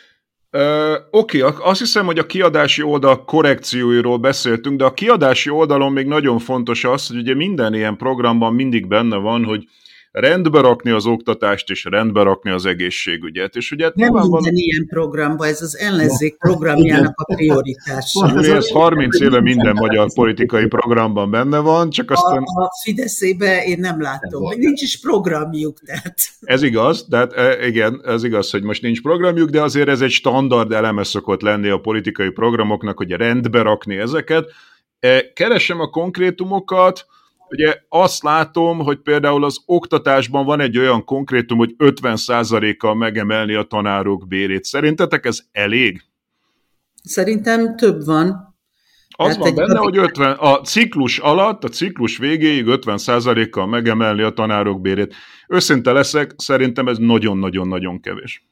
Oké, azt hiszem, hogy a kiadási oldal korrekcióiról beszéltünk, de a kiadási oldalon még nagyon fontos az, hogy ugye minden ilyen programban mindig benne van, hogy rendbe rakni az oktatást, és rendbe rakni az egészségügyet. És ugye nem minden ilyen programban, ez az ellenzék programjának a prioritása. Ez 30 éve minden magyar politikai programban benne van, csak aztán... A Fideszébe én nem látom, hogy nincs is programjuk. Tehát. Ez igaz, tehát igen, ez igaz, hogy most nincs programjuk, de azért ez egy standard eleme szokott lenni a politikai programoknak, hogy rendbe rakni ezeket. Keresem a konkrétumokat. Ugye azt látom, hogy például az oktatásban van egy olyan konkrétum, hogy 50%-kal megemelni a tanárok bérét. Szerintetek ez elég? Szerintem több van. Az van benne, hogy a ciklus alatt, a ciklus végéig 50%-kal megemelni a tanárok bérét. Őszinte leszek, szerintem ez nagyon-nagyon-nagyon kevés.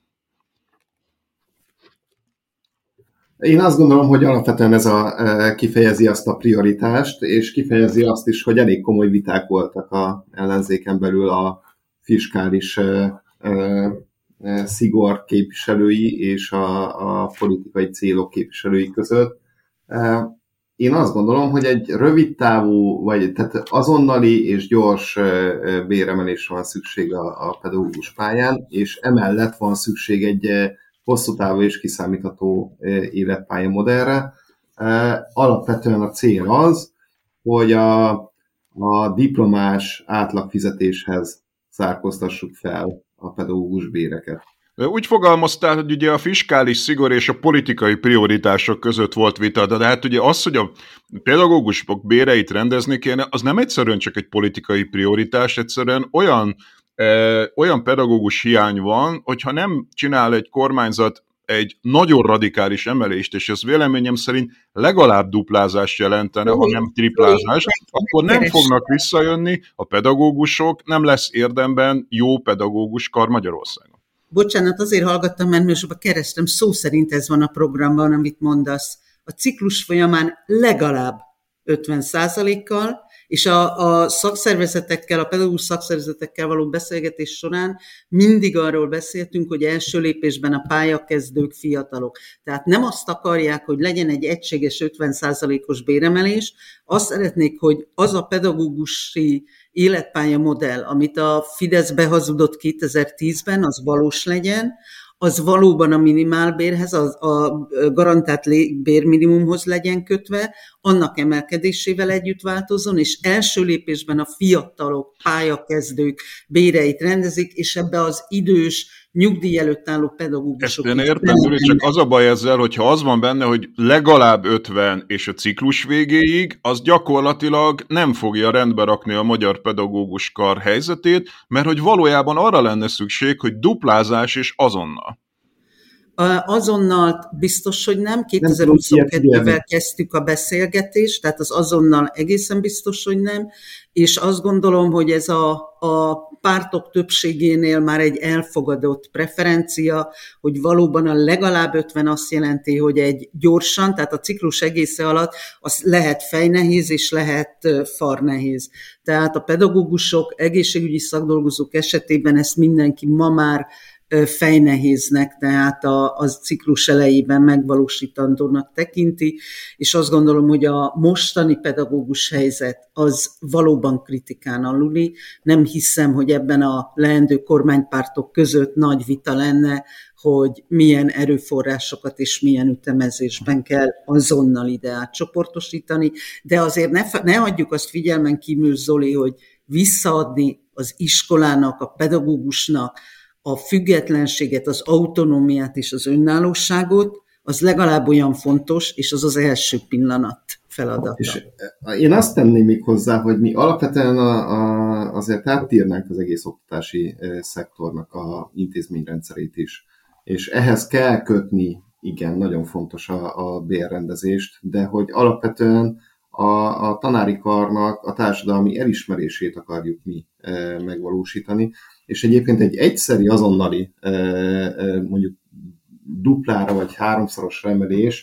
Én azt gondolom, hogy alapvetően ez kifejezi azt a prioritást, és kifejezi azt is, hogy elég komoly viták voltak a ellenzéken belül a fiskális szigor képviselői és a politikai célok képviselői között. Én azt gondolom, hogy egy rövid távú, vagy tehát azonnali és gyors béremelésre van szükség a pedagógus pályán, és emellett van szükség egy hosszú távú és kiszámítható életpálya modellre. Alapvetően a cél az, hogy a diplomás átlagfizetéshez zárkóztassuk fel a pedagógus béreket. Úgy fogalmaztál, hogy ugye a fiskális szigor és a politikai prioritások között volt vita, de hát ugye az, hogy a pedagógusok béreit rendezni kéne, az nem egyszerűen csak egy politikai prioritás, egyszerűen olyan pedagógus hiány van, hogyha nem csinál egy kormányzat egy nagyon radikális emelést, és ez véleményem szerint legalább duplázást jelentene, ha nem triplázást, akkor nem fognak visszajönni a pedagógusok, nem lesz érdemben jó pedagógus kar Magyarországon. Bocsánat, azért hallgattam, mert most kerestem, szó szerint ez van a programban, amit mondasz. A ciklus folyamán legalább 50%-kal, és a szakszervezetekkel, a pedagógus szakszervezetekkel való beszélgetés során mindig arról beszéltünk, hogy első lépésben a pályakezdők fiatalok. Tehát nem azt akarják, hogy legyen egy egységes 50%-os béremelés, azt szeretnék, hogy az a pedagógusi életpálya modell, amit a Fidesz behazudott 2010-ben, az valós legyen, az valóban a minimálbérhez, a garantált bérminimumhoz legyen kötve, annak emelkedésével együtt változzon, és első lépésben a fiatalok, pályakezdők béreit rendezik, és ebbe az idős, nyugdíj előtt álló pedagógusok. Ezt én értem, csak az a baj ezzel, hogyha az van benne, hogy legalább 50 és a ciklus végéig, az gyakorlatilag nem fogja rendbe rakni a magyar pedagógus kar helyzetét, mert hogy valójában arra lenne szükség, hogy duplázás és azonnal. Azonnal biztos, hogy nem. 2022-vel kezdtük a beszélgetést, tehát az azonnal egészen biztos, hogy nem. És azt gondolom, hogy ez a pártok többségénél már egy elfogadott preferencia, hogy valóban a legalább 50 azt jelenti, hogy egy gyorsan, tehát a ciklus egésze alatt az lehet fejnehéz és lehet farnehéz. Tehát a pedagógusok, egészségügyi szakdolgozók esetében ezt mindenki ma már fejnehéznek, tehát a ciklus elejében megvalósítandónak tekinti, és azt gondolom, hogy a mostani pedagógus helyzet az valóban kritikán aluli. Nem hiszem, hogy ebben a leendő kormánypártok között nagy vita lenne, hogy milyen erőforrásokat és milyen ütemezésben kell azonnal ide átcsoportosítani, de azért ne hagyjuk azt figyelmen kívül, Zoli, hogy visszaadni az iskolának, a pedagógusnak a függetlenséget, az autonómiát és az önállóságot, az legalább olyan fontos, és az az első pillanat feladata. És én azt tenném még hozzá, hogy mi alapvetően azért átírnánk az egész oktatási szektornak a intézményrendszerét is. És ehhez kell kötni, igen, nagyon fontos a bérrendezést, de hogy alapvetően a tanári karnak a társadalmi elismerését akarjuk mi megvalósítani, és egyébként egy egyszeri, azonnali, mondjuk duplára vagy háromszorosra emelés,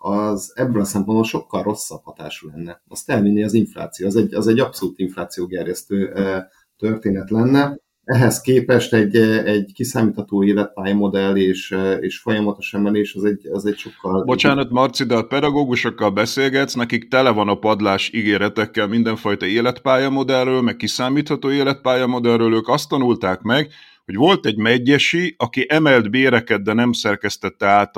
az ebből a szempontból sokkal rosszabb hatású lenne. Azt elvinni az infláció, az egy abszolút inflációgerjesztő történet lenne. Ehhez képest egy kiszámítható életpályamodell és folyamatos emelés az egy sokkal... Bocsánat, Marci, de a pedagógusokkal beszélgetsz, nekik tele van a padlás ígéretekkel mindenfajta életpályamodellről, meg kiszámítható életpályamodellről. Ők azt tanulták meg, hogy volt egy megyesi, aki emelt béreket, de nem szerkesztette át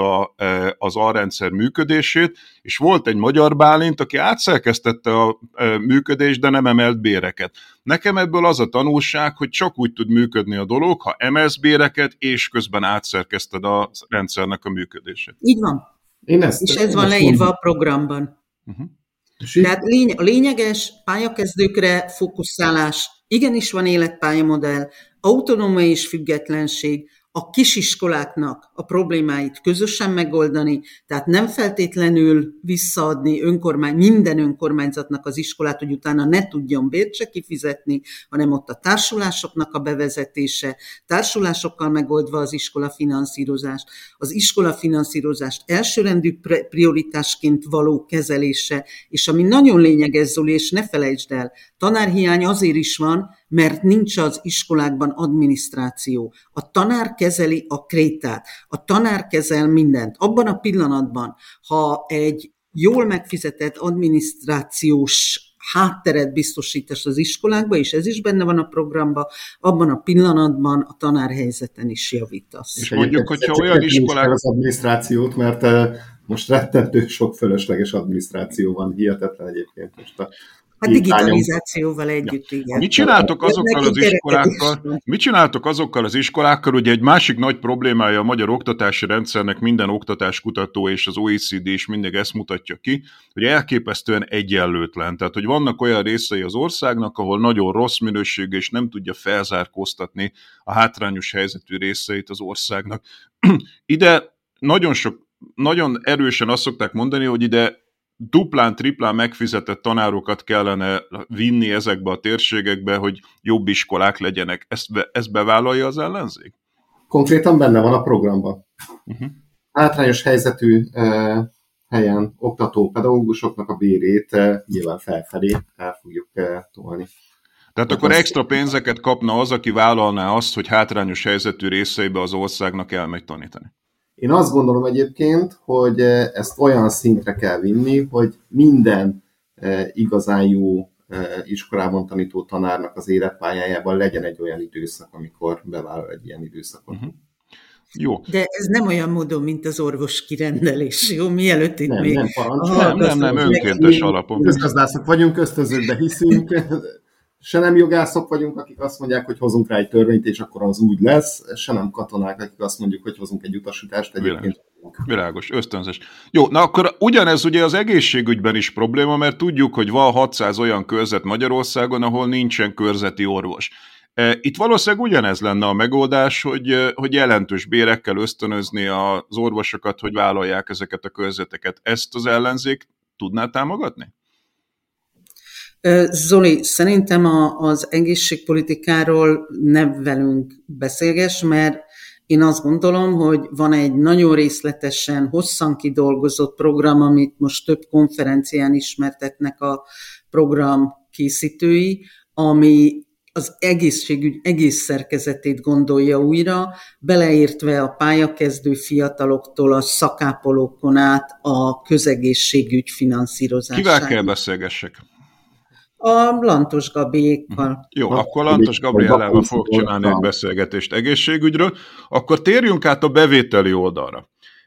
az alrendszer működését, és volt egy Magyar Bálint, aki átszerkesztette a működést, de nem emelt béreket. Nekem ebből az a tanulság, hogy csak úgy tud működni a dolog, ha emelsz béreket, és közben átszerkeszted a rendszernek a működését. Így van. És ez van leírva a programban. Uh-huh. Tehát a lényeges pályakezdőkre fókuszálás, igenis van életpályamodell, autonómia és függetlenség, a kisiskoláknak a problémáit közösen megoldani, tehát nem feltétlenül visszaadni minden önkormányzatnak az iskolát, hogy utána ne tudjon bért se kifizetni, hanem ott a társulásoknak a bevezetése, társulásokkal megoldva az iskolafinanszírozást, az iskolafinanszírozást elsőrendű prioritásként való kezelése, és ami nagyon lényeges, Zoli, és ne felejtsd el, tanárhiány azért is van, mert nincs az iskolákban adminisztráció. A tanár kezeli a krétát, a tanár kezel mindent. Abban a pillanatban, ha egy jól megfizetett adminisztrációs hátteret biztosítasz az iskolákba, és ez is benne van a programban, abban a pillanatban a tanárhelyzeten is javítasz. És mondjuk, hogyha olyan iskolák... az adminisztrációt, mert most rettentő sok fölösleges adminisztráció van, hihetetlen egyébként most A digitalizációval együtt, igen. Mit csináltok azokkal az iskolákkal? Ugye egy másik nagy problémája a magyar oktatási rendszernek, minden oktatáskutató és az OECD is mindig ezt mutatja ki, hogy elképesztően egyenlőtlen. Tehát, hogy vannak olyan részei az országnak, ahol nagyon rossz minőségű, és nem tudja felzárkóztatni a hátrányos helyzetű részeit az országnak. Ide nagyon erősen azt szokták mondani, hogy ide duplán, triplán megfizetett tanárokat kellene vinni ezekbe a térségekbe, hogy jobb iskolák legyenek. Ezt bevállalja az ellenzék? Konkrétan benne van a programban. Hátrányos helyzetű helyen oktató pedagógusoknak a bérét nyilván felfelé el fogjuk tolni. Tehát akkor extra pénzeket kapna az, aki vállalná azt, hogy hátrányos helyzetű részeibe az országnak elmegy tanítani. Én azt gondolom egyébként, hogy ezt olyan szintre kell vinni, hogy minden igazán jó iskolában tanító tanárnak az életpályájában legyen egy olyan időszak, amikor bevállal egy ilyen időszakot. Jó. De ez nem olyan módon, mint az orvos kirendelés, jó? Mielőtt itt nem, még... Nem, parancs. Nem, önkéntes alapon. Közgazdászok vagyunk, ösztönzőkbe hiszünk, se nem jogászok vagyunk, akik azt mondják, hogy hozunk rá egy törvényt, és akkor az úgy lesz, se nem katonák, akik azt mondjuk, hogy hozunk egy utasítást. Világos, ösztönzés. Jó, na akkor ugyanez ugye az egészségügyben is probléma, mert tudjuk, hogy van 600 olyan körzet Magyarországon, ahol nincsen körzeti orvos. Itt valószínűleg ugyanez lenne a megoldás, hogy jelentős bérekkel ösztönözni az orvosokat, hogy vállalják ezeket a körzeteket. Ezt az ellenzék tudná támogatni? Zoli, szerintem az egészségpolitikáról ne velünk beszélgess, mert én azt gondolom, hogy van egy nagyon részletesen, hosszan kidolgozott program, amit most több konferencián ismertetnek a program készítői, ami az egészségügy egész szerkezetét gondolja újra, beleértve a pályakezdő fiataloktól a szakápolókon át a közegészségügy finanszírozásáig. Kivel kell beszélgessek? A Lantos Gabiékkal. Jó, akkor Lantos Gabriellával fogok csinálni egy beszélgetést egészségügyről. Akkor térjünk át a bevételi oldalra.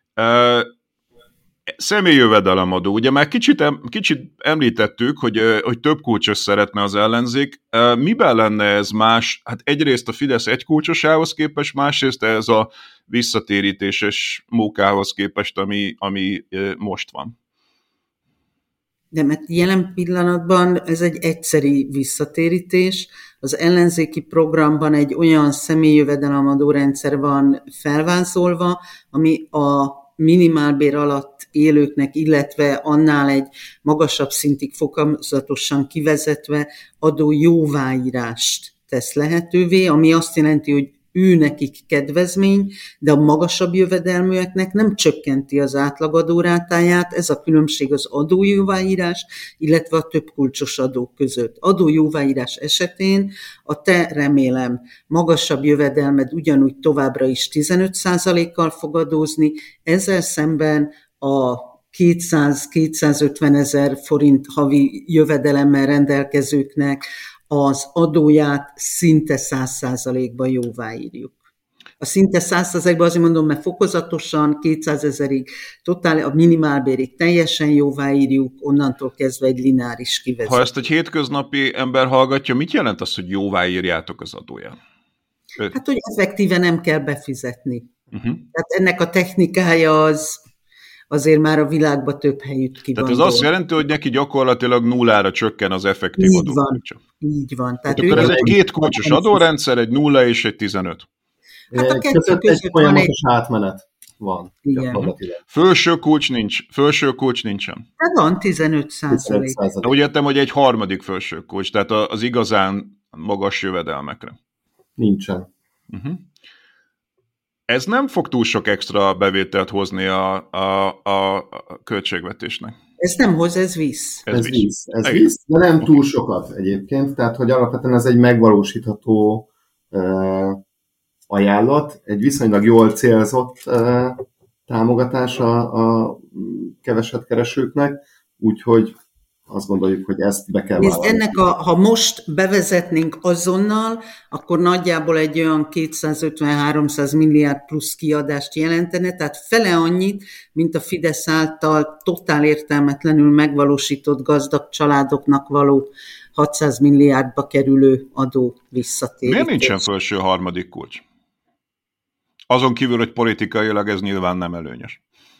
Személyjövedelemadó. Ugye már kicsit említettük, hogy több kulcsos szeretne az ellenzék. Miben lenne ez más? Hát egyrészt a Fidesz egy kulcsosához képest, másrészt ez a visszatérítéses mókához képest, ami most van. De mert jelen pillanatban ez egy egyszeri visszatérítés. Az ellenzéki programban egy olyan személyjövedelemadó rendszer van felvázolva, ami a minimálbér alatt élőknek, illetve annál egy magasabb szintig fokozatosan kivezetve adó jóváírást tesz lehetővé, ami azt jelenti, hogy ő nekik kedvezmény, de a magasabb jövedelműeknek nem csökkenti az átlagadórátáját, ez a különbség az adójóváírás, illetve a több kulcsos adók között. Adójóváírás esetén a te remélem magasabb jövedelmed ugyanúgy továbbra is 15%-kal fog adózni, ezzel szemben a 200-250 ezer forint havi jövedelemmel rendelkezőknek az adóját szinte 100%-ban jóváírjuk. A szinte 100%-ban azért mondom, mert fokozatosan 200 ezerig, totál a minimálbérig teljesen jóváírjuk, onnantól kezdve egy lineáris kivezetés. Ha ezt egy hétköznapi ember hallgatja, mit jelent az, hogy jóváírjátok az adóját? Hát, hogy effektíven nem kell befizetni. Tehát ennek a technikája az azért már a világban több helyütt kivandol. Tehát ez azt jelenti, hogy neki gyakorlatilag nullára csökken az effektív adókulcsa. Így van. Tehát akkor ez egy két kulcsos adórendszer, egy 0 és egy 15. Hát a kettő között van egy átmenet van. Felső kulcs nincsen. De van 15%. De úgy értem, hogy egy harmadik felső kulcs, tehát az igazán magas jövedelmekre. Nincsen. Ez nem fog túl sok extra bevételt hozni a költségvetésnek. Ez nem hoz, ez visz. Ez visz, de nem túl sokat egyébként, tehát hogy alapvetően ez egy megvalósítható ajánlat, egy viszonylag jól célzott támogatás a keveset keresőknek, úgyhogy azt gondoljuk, hogy ezt be kell Nézd, vállalni. ha most bevezetnénk azonnal, akkor nagyjából egy olyan 250-300 milliárd plusz kiadást jelentene, tehát fele annyit, mint a Fidesz által totál értelmetlenül megvalósított gazdag családoknak való 600 milliárdba kerülő adó visszatérítés. Miért nincsen felső harmadik kulcs? Azon kívül, hogy politikailag ez nyilván nem előnyös.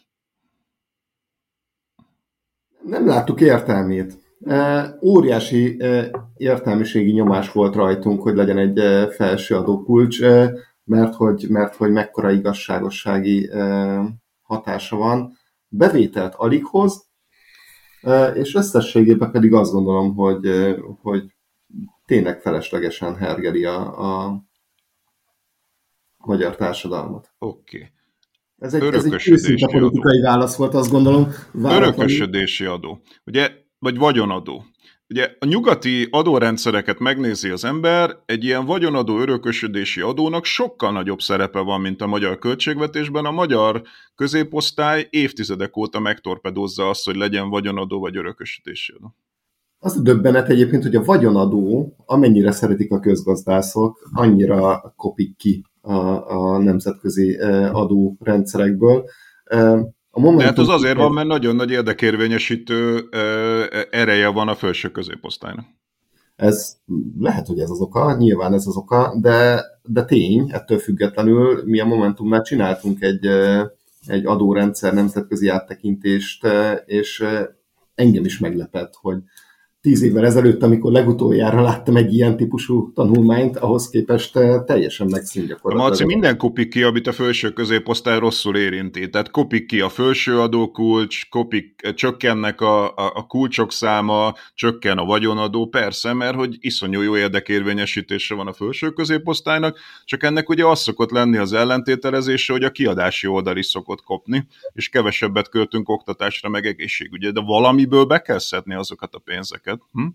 Nem láttuk értelmét. Óriási értelmiségi nyomás volt rajtunk, hogy legyen egy felső adókulcs, mert hogy mekkora igazságossági hatása van. Bevételt alig hoz, és összességében pedig azt gondolom, hogy tényleg feleslegesen hergeli a magyar társadalmat. Oké. Ez egy őszinte politikai válasz volt, azt gondolom. Örökösödési adó, ugye, vagy vagyonadó. Ugye a nyugati adórendszereket megnézi az ember, egy ilyen vagyonadó örökösödési adónak sokkal nagyobb szerepe van, mint a magyar költségvetésben. A magyar középosztály évtizedek óta megtorpedózza azt, hogy legyen vagyonadó vagy örökösödési adó. Az a döbbenet egyébként, hogy a vagyonadó, amennyire szeretik a közgazdászok, annyira kopik ki a nemzetközi adórendszerekből. De hát az azért van, mert nagyon nagy érdekérvényesítő ereje van a felső középosztálynak. Ez lehet, hogy ez az oka, nyilván ez az oka, de tény, ettől függetlenül mi a Momentumnál csináltunk egy adórendszer nemzetközi áttekintést, és engem is meglepett, hogy 10 évvel ezelőtt, amikor legutoljára láttam egy ilyen típusú tanulmányt, ahhoz képest teljesen megszűnt gyakorlatilag. Marci, minden kopik ki, amit a felső középosztály rosszul érinti. Tehát kopik ki a felső adókulcs, csökkennek a kulcsok száma, csökken a vagyonadó, persze, mert hogy iszonyú jó érdekérvényesítése van a felső középosztálynak, csak ennek ugye az szokott lenni az ellentételezése, hogy a kiadási oldal is szokott kopni, és kevesebbet költünk oktatásra, meg egészségügyre, de valamiből be kell szedni azokat a pénzeket.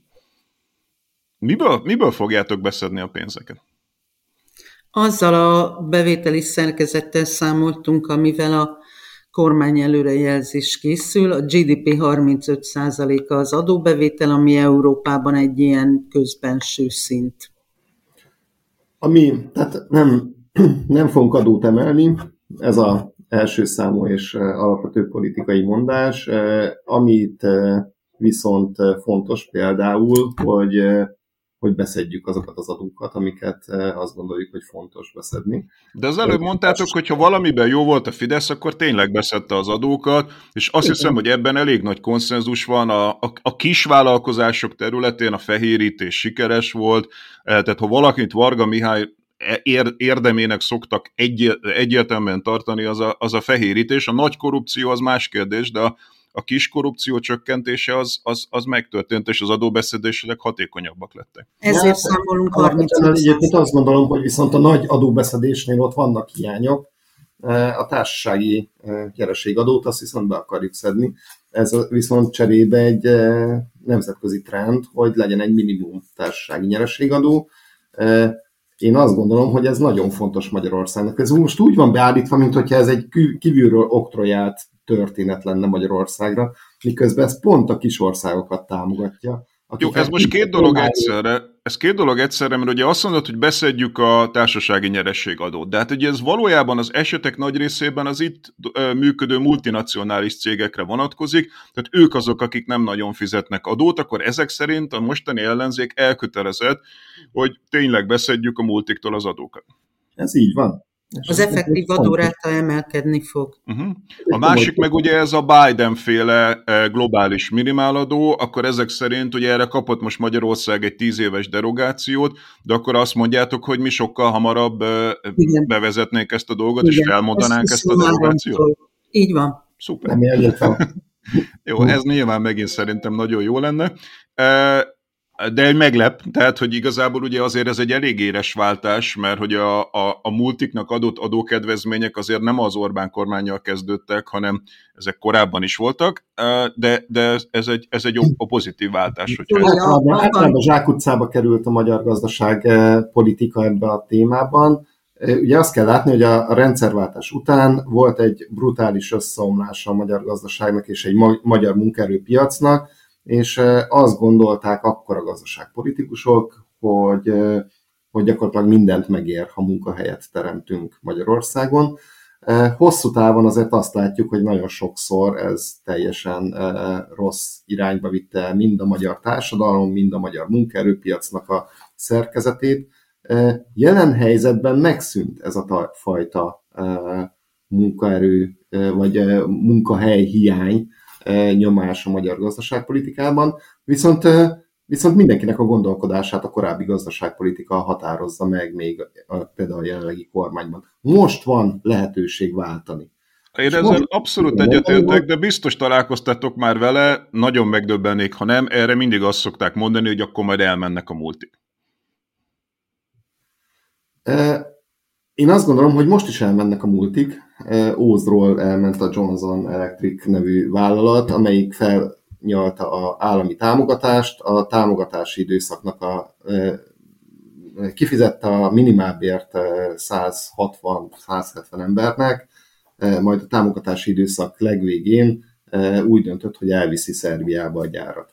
Miből fogjátok beszedni a pénzeket? Azzal a bevételi szerkezettel számoltunk, amivel a kormány előrejelzés készül. A GDP 35%-a az adóbevétel, ami Európában egy ilyen közbenső szint. Tehát nem fogunk adót emelni, ez az első számú és alapvető politikai mondás, amit viszont fontos például, hogy beszedjük azokat az adókat, amiket azt gondoljuk, hogy fontos beszedni. De az előbb mondtátok, hogy ha valamiben jó volt a Fidesz, akkor tényleg beszedte az adókat, és azt hiszem, hogy ebben elég nagy konszenzus van. A kisvállalkozások területén a fehérítés sikeres volt, tehát ha valakit Varga Mihály érdemének szoktak egyértelműen tartani, az a fehérítés. A nagy korrupció az más kérdés, de a kis korrupció csökkentése az megtörtént, és az adóbeszedések hatékonyabbak lettek. Ezért számolunk 30%. Egyébként azt gondolom, hogy viszont a nagy adóbeszedésnél ott vannak hiányok. A társasági nyereségadót azt viszont be akarjuk szedni. Ez viszont cserébe egy nemzetközi trend, hogy legyen egy minimum társasági nyereségadó. Én azt gondolom, hogy ez nagyon fontos Magyarországnak. Ez most úgy van beállítva, mintha ez egy kívülről oktroyált történet lenne Magyarországra, miközben ez pont a kis országokat támogatja. Jó, ez most két dolog egyszerre. Ez két dolog egyszerre, mert ugye azt mondod, hogy beszedjük a társasági nyerességadót. De hát ugye ez valójában az esetek nagy részében az itt működő multinacionális cégekre vonatkozik, tehát ők azok, akik nem nagyon fizetnek adót, akkor ezek szerint a mostani ellenzék elkötelezett, hogy tényleg beszedjük a multiktól az adókat. Ez így van. Az effektív adóráta emelkedni fog. A másik meg ugye ez a Biden-féle globális minimáladó, akkor ezek szerint ugye erre kapott most Magyarország egy 10 éves derogációt, de akkor azt mondjátok, hogy mi sokkal hamarabb bevezetnénk ezt a dolgot, és felmondanánk ezt a derogációt? Így van. Szuper. Jó, ez nyilván megint szerintem nagyon jó lenne. De meglep, tehát, hogy igazából ugye azért ez egy elég éres váltás, mert hogy a multiknak adott adókedvezmények azért nem az Orbán kormánnyal kezdődtek, hanem ezek korábban is voltak, de ez egy pozitív váltás. Általában zsákutcába került a magyar gazdaság politika ebbe a témában. Ugye azt kell látni, hogy a rendszerváltás után volt egy brutális összeomlása a magyar gazdaságnak és egy magyar munkaerőpiacnak, és azt gondolták akkor a gazdaságpolitikusok, hogy gyakorlatilag mindent megér, ha munkahelyet teremtünk Magyarországon. Hosszú távon azért azt látjuk, hogy nagyon sokszor ez teljesen rossz irányba vitte mind a magyar társadalom, mind a magyar munkaerőpiacnak a szerkezetét. Jelen helyzetben megszűnt ez a fajta munkaerő vagy munkahely hiány nyomás a magyar gazdaságpolitikában, viszont mindenkinek a gondolkodását a korábbi gazdaságpolitika határozza meg még például a jelenlegi kormányban. Most van lehetőség váltani. Én ezzel abszolút egyetértek, de biztos találkoztatok már vele, nagyon megdöbbennék, ha nem, erre mindig azt szokták mondani, hogy akkor majd elmennek a multik. Én azt gondolom, hogy most is elmennek a multik. Ózdról elment a Johnson Electric nevű vállalat, amelyik felnyalta az állami támogatást, a támogatási időszaknak kifizette a minimálbért 160-170 embernek, majd a támogatási időszak legvégén úgy döntött, hogy elviszi Szerbiába a gyárat.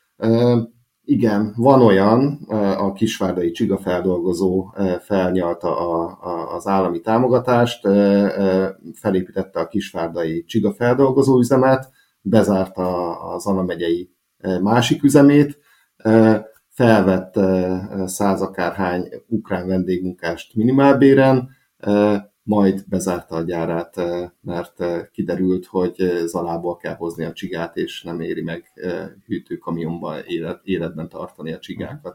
Igen, van olyan, a kisvárdai csigafeldolgozó felnyalta az állami támogatást, felépítette a kisvárdai csigafeldolgozó üzemet, bezárta az Anna megyei másik üzemét, felvett 100 akárhány ukrán vendégmunkást minimálbéren, majd bezárta a gyárát, mert kiderült, hogy Zalából kell hozni a csigát, és nem éri meg hűtőkamionban életben tartani a csigákat.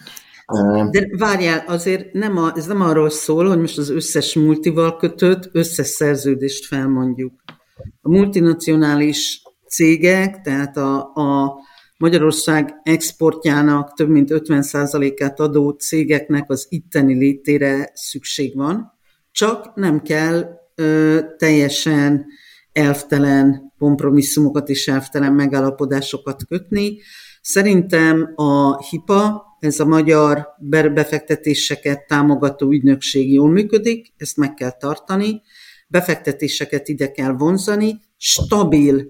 De várjál, azért ez nem arról szól, hogy most az összes multival kötött összes szerződést felmondjuk. A multinacionális cégek, tehát a Magyarország exportjának több mint 50%-át adó cégeknek az itteni létére szükség van, csak nem kell teljesen elvtelen kompromisszumokat és elvtelen megállapodásokat kötni. Szerintem a HIPA, ez a magyar befektetéseket támogató ügynökség jól működik, ezt meg kell tartani, befektetéseket ide kell vonzani, stabil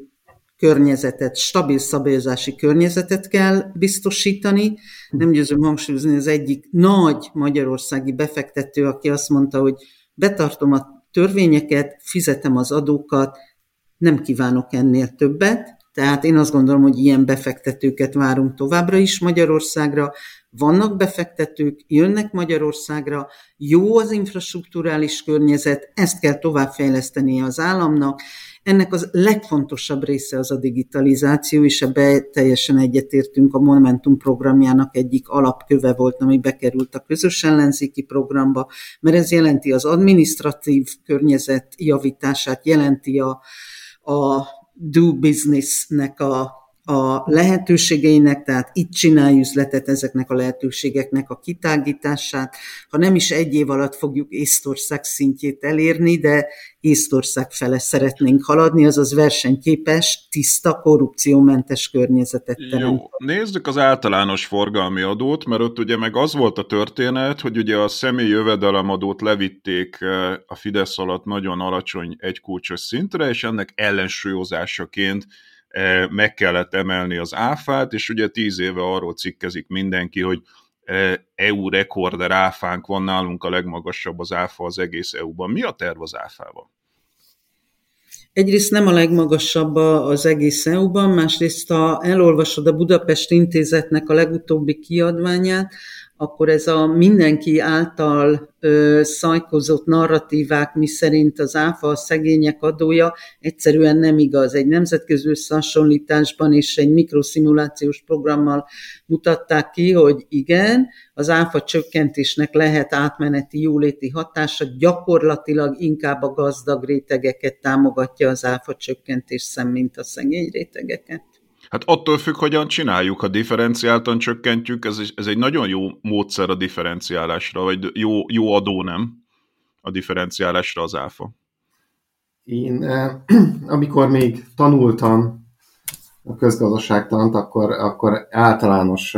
szabályozási környezetet kell biztosítani. Nem győzöm hangsúlyozni, az egyik nagy magyarországi befektető, aki azt mondta, hogy betartom a törvényeket, fizetem az adókat, nem kívánok ennél többet. Tehát én azt gondolom, hogy ilyen befektetőket várunk továbbra is Magyarországra. Vannak befektetők, jönnek Magyarországra, jó az infrastrukturális környezet, ezt kell továbbfejlesztenie az államnak. Ennek az legfontosabb része az a digitalizáció, és ebbe teljesen egyetértünk, a Momentum programjának egyik alapköve volt, ami bekerült a közös ellenzéki programba, mert ez jelenti az adminisztratív környezet javítását, jelenti a do business-nek a lehetőségeinek, tehát itt csinálj üzletet, ezeknek a lehetőségeknek a kitágítását. Ha nem is egy év alatt fogjuk Észtország szintjét elérni, de Észtország fele szeretnénk haladni, azaz versenyképes, tiszta, korrupciómentes környezetet teremt. Jó, nézzük az általános forgalmi adót, mert ott ugye meg az volt a történet, hogy ugye a személyi jövedelemadót levitték a Fidesz alatt nagyon alacsony egykulcsos szintre, és ennek ellensúlyozásaként meg kellett emelni az áfát, és ugye 10 éve arról cikkezik mindenki, hogy EU rekorder áfánk van, nálunk a legmagasabb az áfa az egész EU-ban. Mi a terv az áfával? Egyrészt nem a legmagasabb az egész EU-ban, másrészt ha elolvasod a Budapest Intézetnek a legutóbbi kiadványát, akkor ez a mindenki által szajkozott narratívák, miszerint az áfa a szegények adója, egyszerűen nem igaz. Egy nemzetközi összehasonlításban és egy mikroszimulációs programmal mutatták ki, hogy igen, az áfa csökkentésnek lehet átmeneti jóléti hatása, gyakorlatilag inkább a gazdag rétegeket támogatja az áfa csökkentés szem, mint a szegény rétegeket. Hát attól függ, hogyan csináljuk, ha differenciáltan csökkentjük, ez egy nagyon jó módszer a differenciálásra, vagy jó adó, nem? A differenciálásra az áfa. Én, amikor még tanultam a közgazdaságtant, akkor általános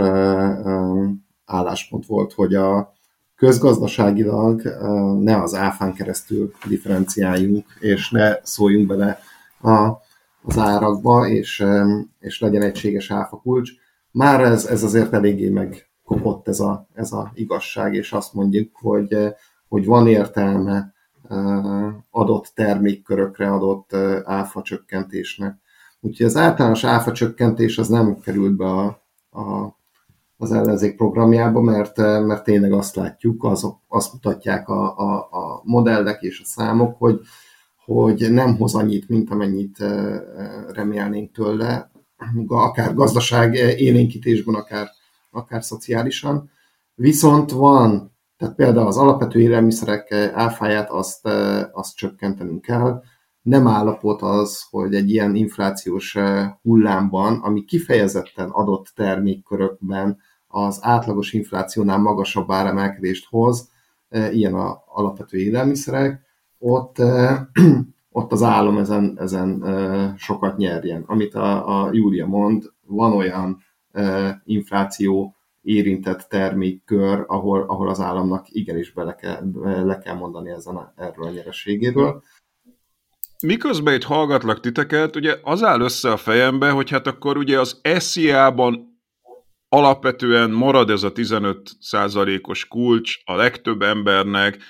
álláspont volt, hogy a közgazdaságilag ne az áfán keresztül differenciáljunk, és ne szóljunk bele az árakba, és legyen egységes áfakulcs. Már ez azért eléggé megkopott ez a igazság, és azt mondjuk, hogy van értelme adott termékkörökre adott áfa csökkentésnek. Úgyhogy az általános áfa csökkentés az nem került be az ellenzék programjába, mert tényleg azt látjuk, azt mutatják a modellek és a számok, hogy nem hoz annyit, mint amennyit remélnénk tőle, akár gazdaság élénkítésben, akár szociálisan. Viszont van, tehát például az alapvető élelmiszerek áfáját azt csökkentenünk kell. Nem állapot az, hogy egy ilyen inflációs hullámban, ami kifejezetten adott termékkörökben az átlagos inflációnál magasabb áremelkedést hoz, ilyen az alapvető élelmiszerek, ott az állam ezen sokat nyerjen. Amit a Júlia mond, van olyan infláció érintett termékkör, ahol az államnak igenis le kell mondani erről a nyereségéről. Miközben itt hallgatlak titeket, ugye az áll össze a fejembe, hogy hát akkor ugye az SZIA-ban alapvetően marad ez a 15%-os kulcs a legtöbb embernek,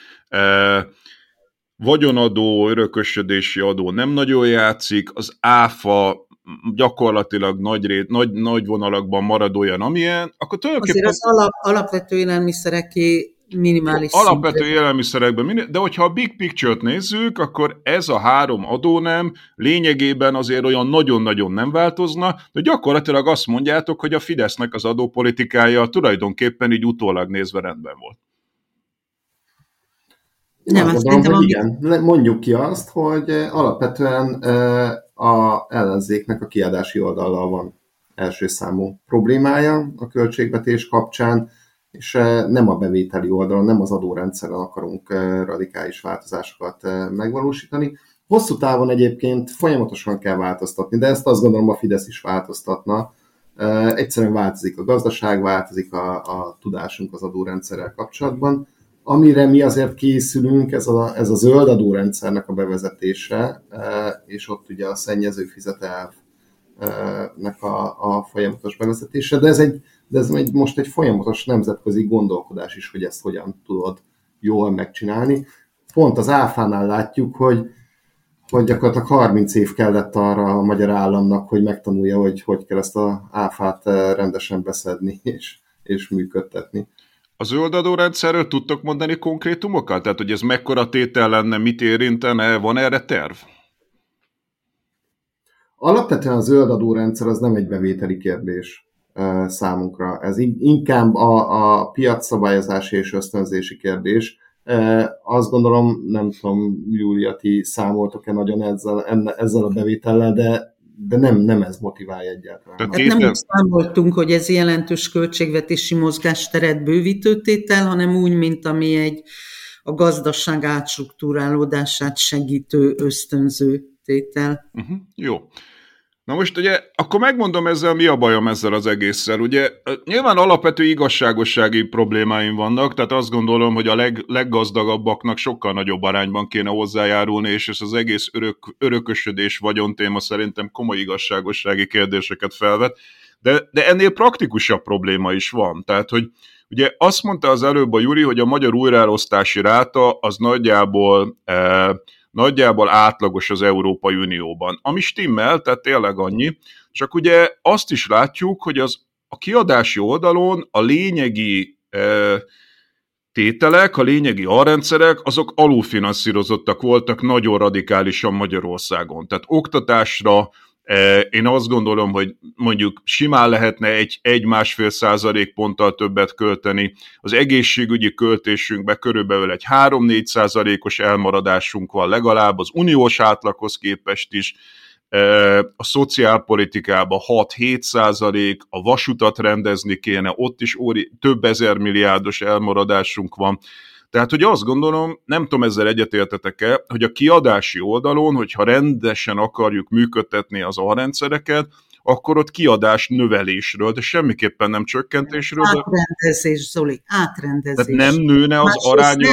vagyonadó, örökösödési adó nem nagyon játszik, az áfa gyakorlatilag nagy vonalakban marad olyan, amilyen, akkor tulajdonképpen... Azért az alapvető élelmiszereké minimális alapvető élelmiszerekben, de hogyha a big picture-t nézzük, akkor ez a 3 adónem lényegében azért olyan nagyon-nagyon nem változna, de gyakorlatilag azt mondjátok, hogy a Fidesznek az adópolitikája tulajdonképpen így utólag nézve rendben volt. Nem, azt gondolom, hogy igen. Mondjuk ki azt, hogy alapvetően a ellenzéknek a kiadási oldallal van első számú problémája a költségvetés kapcsán, és nem a bevételi oldalon, nem az adórendszeren akarunk radikális változásokat megvalósítani. Hosszú távon egyébként folyamatosan kell változtatni, de ezt azt gondolom a Fidesz is változtatna. Egyszerűen változik a gazdaság, változik a tudásunk az adórendszerrel kapcsolatban. Amire mi azért készülünk, ez a zöld adórendszernek a bevezetése, és ott ugye a szennyező fizet elvnek a folyamatos bevezetése, de ez most egy folyamatos nemzetközi gondolkodás is, hogy ezt hogyan tudod jól megcsinálni. Pont az áfánál látjuk, hogy gyakorlatilag 30 év kellett arra a magyar államnak, hogy megtanulja, hogy kell ezt az áfát rendesen beszedni és működtetni. A zöld adórendszerről tudtok mondani konkrétumokat? Tehát, hogy ez mekkora tétel lenne, mit érintene, van erre terv? Alapvetően a zöld adórendszer az nem egy bevételi kérdés számunkra. Ez inkább a piacszabályozási és ösztönzési kérdés. Azt gondolom, nem tudom, Júlia, ti számoltok-e nagyon ezzel a bevétellel, de nem ez motiválja egyáltalán. Hát nem úgy számoltunk, hogy ez jelentős költségvetési mozgásteret bővítő tétel, hanem úgy, mint ami a gazdaság átstruktúrálódását segítő ösztönző tétel. Jó. Na most ugye, akkor megmondom ezzel, mi a bajom ezzel az egésszel. Ugye nyilván alapvető igazságossági problémáim vannak, tehát azt gondolom, hogy a leggazdagabbaknak sokkal nagyobb arányban kéne hozzájárulni, és ez az egész örökösödés vagyontéma szerintem komoly igazságossági kérdéseket felvet, de ennél praktikusabb probléma is van. Tehát, hogy ugye azt mondta az előbb a Juri, hogy a magyar újraelosztási ráta az nagyjából átlagos az Európai Unióban. Ami stimmel, tehát tényleg annyi, csak ugye azt is látjuk, hogy a kiadási oldalon a lényegi tételek, a lényegi alrendszerek, azok alulfinanszírozottak voltak nagyon radikálisan Magyarországon. Tehát oktatásra én azt gondolom, hogy mondjuk simán lehetne 1-1,5% többet költeni. Az egészségügyi költésünkben körülbelül egy 3-4%-os elmaradásunk van legalább, az uniós átlaghoz képest is. A szociálpolitikában 6-7%, a vasutat rendezni kéne, ott is több ezer milliárdos elmaradásunk van. Tehát, hogy azt gondolom, nem tudom, ezzel egyetértetek-e, hogy a kiadási oldalon, hogyha rendesen akarjuk működtetni az alrendszereket, akkor ott kiadás növelésről, de semmiképpen nem csökkentésről. Átrendezés, Zoli, átrendezés. Tehát nem nőne az aránya.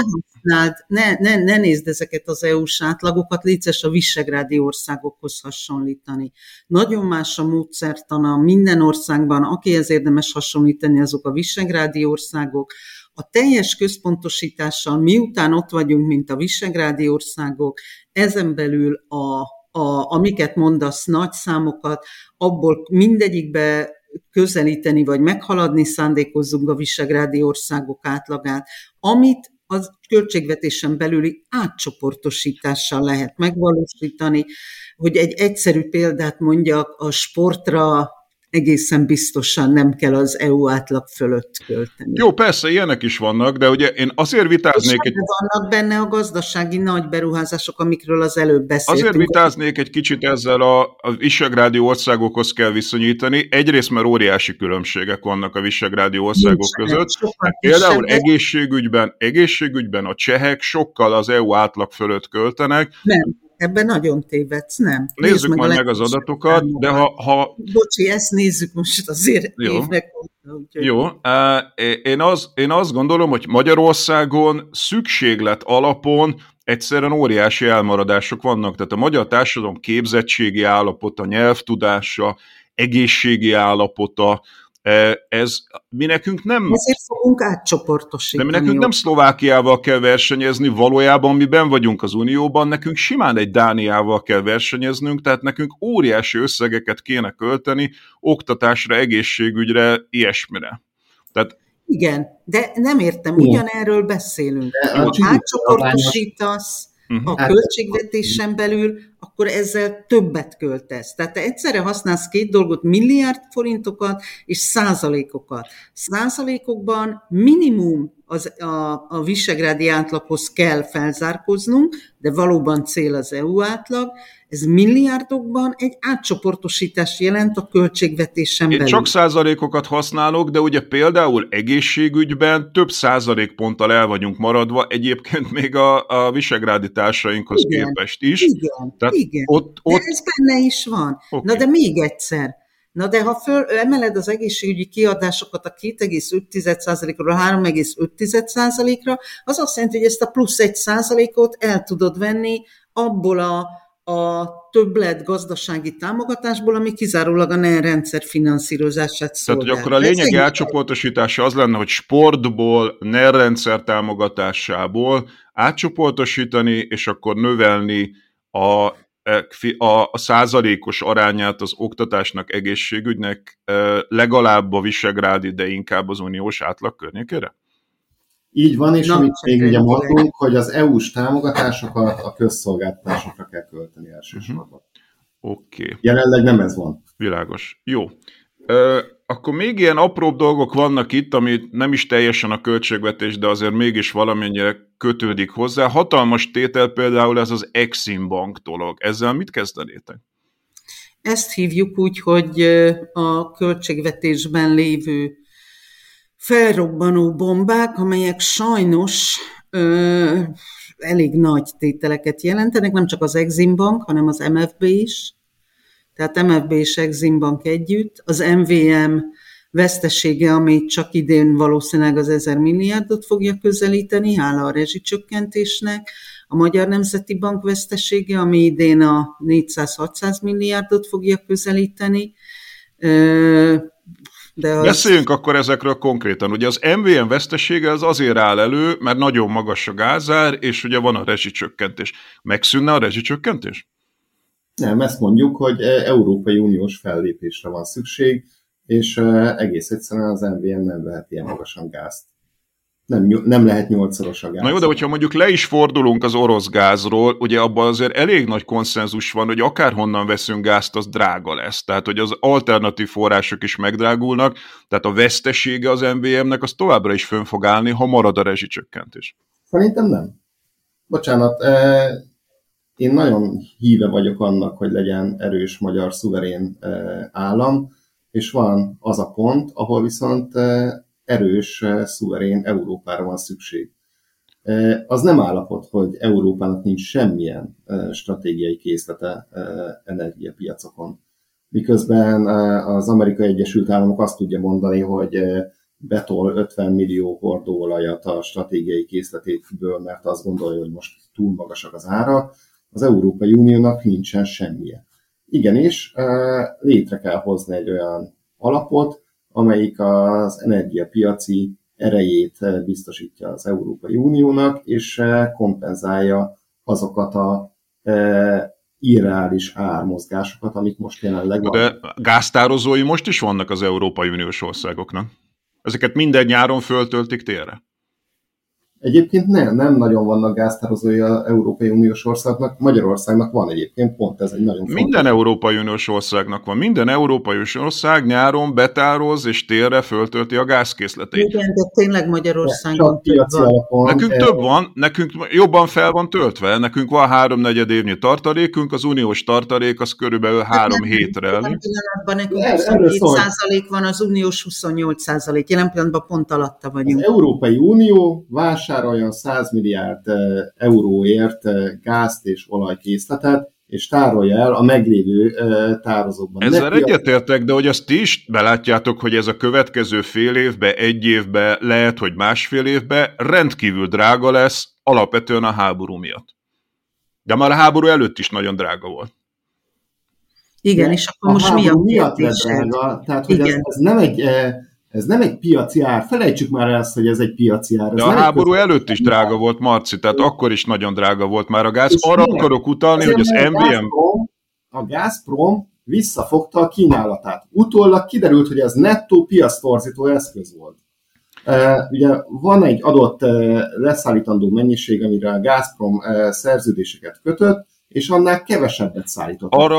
ne nézd ezeket az EU-s átlagokat, létszes a visegrádi országokhoz hasonlítani. Nagyon más a módszertana minden országban, akihez érdemes hasonlítani, azok a visegrádi országok. A teljes központosítással, miután ott vagyunk, mint a visegrádi országok, ezen belül amiket mondasz, nagy számokat, abból mindegyikbe közelíteni, vagy meghaladni szándékozzunk a visegrádi országok átlagát, amit az költségvetésen belüli átcsoportosítással lehet megvalósítani. Hogy egy egyszerű példát mondjak, a sportra egészen biztosan nem kell az EU átlag fölött költeni. Jó, persze, ilyenek is vannak, de ugye én azért vitáznék... És vannak benne a gazdasági nagy beruházások, amikről az előbb beszéltünk. Azért vitáznék egy kicsit ezzel a visegrádi országokhoz kell viszonyítani. Egyrészt, mert óriási különbségek vannak a visegrádi országok között. Például egészségügyben a csehek sokkal az EU átlag fölött költenek. Nem. Ebben nagyon tévedsz, nem? Nézzük majd meg az adatokat, de ha... Bocsi, ezt nézzük most azért évnek. Jó, én azt gondolom, hogy Magyarországon szükséglet alapon egyszerűen óriási elmaradások vannak. Tehát a magyar társadalom képzettségi állapota, nyelvtudása, egészségi állapota, mi nekünk nem... Ezért fogunk átcsoportosítani. De mi nekünk nem Szlovákiával kell versenyezni, valójában mi benn vagyunk az Unióban, nekünk simán egy Dániával kell versenyeznünk, tehát nekünk óriási összegeket kéne költeni oktatásra, egészségügyre, ilyesmire. Tehát... Igen, de nem értem, ugyanerről beszélünk. Ha átcsoportosítasz a költségvetésen belül, akkor ezzel többet költesz. Tehát te egyszerre használsz két dolgot, milliárd forintokat és százalékokat. Százalékokban minimum a visegrádi átlaghoz kell felzárkóznunk, de valóban cél az EU átlag. Ez milliárdokban egy átcsoportosítás jelent a költségvetésen belül. Én csak százalékokat használok, de ugye például egészségügyben több százalékponttal el vagyunk maradva, egyébként még a visegrádi társainkhoz képest is. Igen. De ez benne is van. Okay. Na de még egyszer. Na de ha emeled az egészségügyi kiadásokat a 2,5%-ról a 3,5%-ra, az azt jelenti, hogy ezt a plusz 1%-ot el tudod venni abból a többlet gazdasági támogatásból, ami kizárólag a NER rendszer finanszírozását szolgál. Tehát, hogy akkor a lényegi átcsoportosítása az lenne, hogy sportból, NER rendszer támogatásából átcsoportosítani, és akkor növelni a százalékos arányát az oktatásnak, egészségügynek legalább a visegrádi, de inkább az uniós átlag környékére? Így van, és amit még ugye mondunk, hogy az EU-s támogatásokat a közszolgáltatásokra kell költeni elsősorban. Oké. Jelenleg nem ez van. Világos. Jó. Akkor még ilyen apróbb dolgok vannak itt, ami nem is teljesen a költségvetés, de azért mégis valamennyire kötődik hozzá. Hatalmas tétel például ez az Exim Bank dolog. Ezzel mit kezdenétek? Ezt hívjuk úgy, hogy a költségvetésben lévő felrobbanó bombák, amelyek sajnos elég nagy tételeket jelentenek, nem csak az Exim Bank, hanem az MFB is. Tehát MFB és Exim Bank együtt. Az MVM vesztesége, ami csak idén valószínűleg az 1000 milliárdot fogja közelíteni, hála a rezsicsökkentésnek. A Magyar Nemzeti Bank vesztesége, ami idén a 400-600 milliárdot fogja közelíteni. Beszéljünk akkor ezekről konkrétan. Ugye az MVM vesztesége az azért áll elő, mert nagyon magas a gázár, és ugye van a rezsicsökkentés. Megszűnne a rezsicsökkentés? Nem, ezt mondjuk, hogy Európai Uniós fellépésre van szükség, és egész egyszerűen az MVM nem vehet ilyen magasan gázt. Nem lehet 8-szoros a gáz. Na jó, de hogyha mondjuk le is fordulunk az orosz gázról, ugye abban azért elég nagy konszenzus van, hogy akárhonnan veszünk gázt, az drága lesz. Tehát, hogy az alternatív források is megdrágulnak, tehát a vesztesége az MVM-nek az továbbra is fönn fog állni, ha marad a rezsicsökkentés. Szerintem nem. Bocsánat, én nagyon híve vagyok annak, hogy legyen erős magyar szuverén állam, és van az a pont, ahol viszont erős, szuverén Európára van szükség. Az nem állapot, hogy Európának nincs semmilyen stratégiai készlete energiapiacokon. Miközben az Amerikai Egyesült Államok azt tudja mondani, hogy betol 50 millió hordóolajat a stratégiai készletéből, mert azt gondolja, hogy most túl magasak az árak, az Európai Uniónak nincsen semmije. Igenis, létre kell hozni egy olyan alapot, amelyik az energiapiaci erejét biztosítja az Európai Uniónak, és kompenzálja azokat a irreális ármozgásokat, amik most jelenleg van. De gáztározói most is vannak az Európai Uniós országoknak. Ezeket minden nyáron föltöltik télre? Egyébként nem nagyon vannak gáztározói az Európai Uniós országnak, Magyarországnak van egyébként, pont ez egy nagyon fontos. Minden Európai Uniós országnak van. Minden Európai Uniós ország nyáron betároz és télre föltölti a gázkészleteit. Igen, de tényleg Magyarországon több van. Nekünk több van, nekünk jobban fel van töltve, nekünk van 3-4 évnyi tartalékunk, az uniós tartalék az körülbelül 3 hétre. Jelen pillanatban nekünk 27% van, az uniós 28%. Jelen pillanatban pont alatta vagyunk. Az Európai Unió vásároljon 100 milliárd euróért gázt és olajkészletet, és tárolja el a meglévő tározókban. Ezzel egyetértek, de hogy azt ti is belátjátok, hogy ez a következő fél évben, egy évben, lehet, hogy másfél évben rendkívül drága lesz, alapvetően a háború miatt. De már a háború előtt is nagyon drága volt. Igen, és akkor most mi a kérdés? Tehát, hogy ez nem egy piaci ár. Felejtsük már el hogy ez egy piaci ár. Ez de a háború előtt is drága volt, Marci, tehát akkor is nagyon drága volt már a gáz. És arra akarok utalni, hogy az MVM... A Gazprom visszafogta a kínálatát. Utólag kiderült, hogy ez nettó piactorzító eszköz volt. Ugye van egy adott leszállítandó mennyiség, amire a Gazprom szerződéseket kötött, és annál kevesebbet szállított. Arra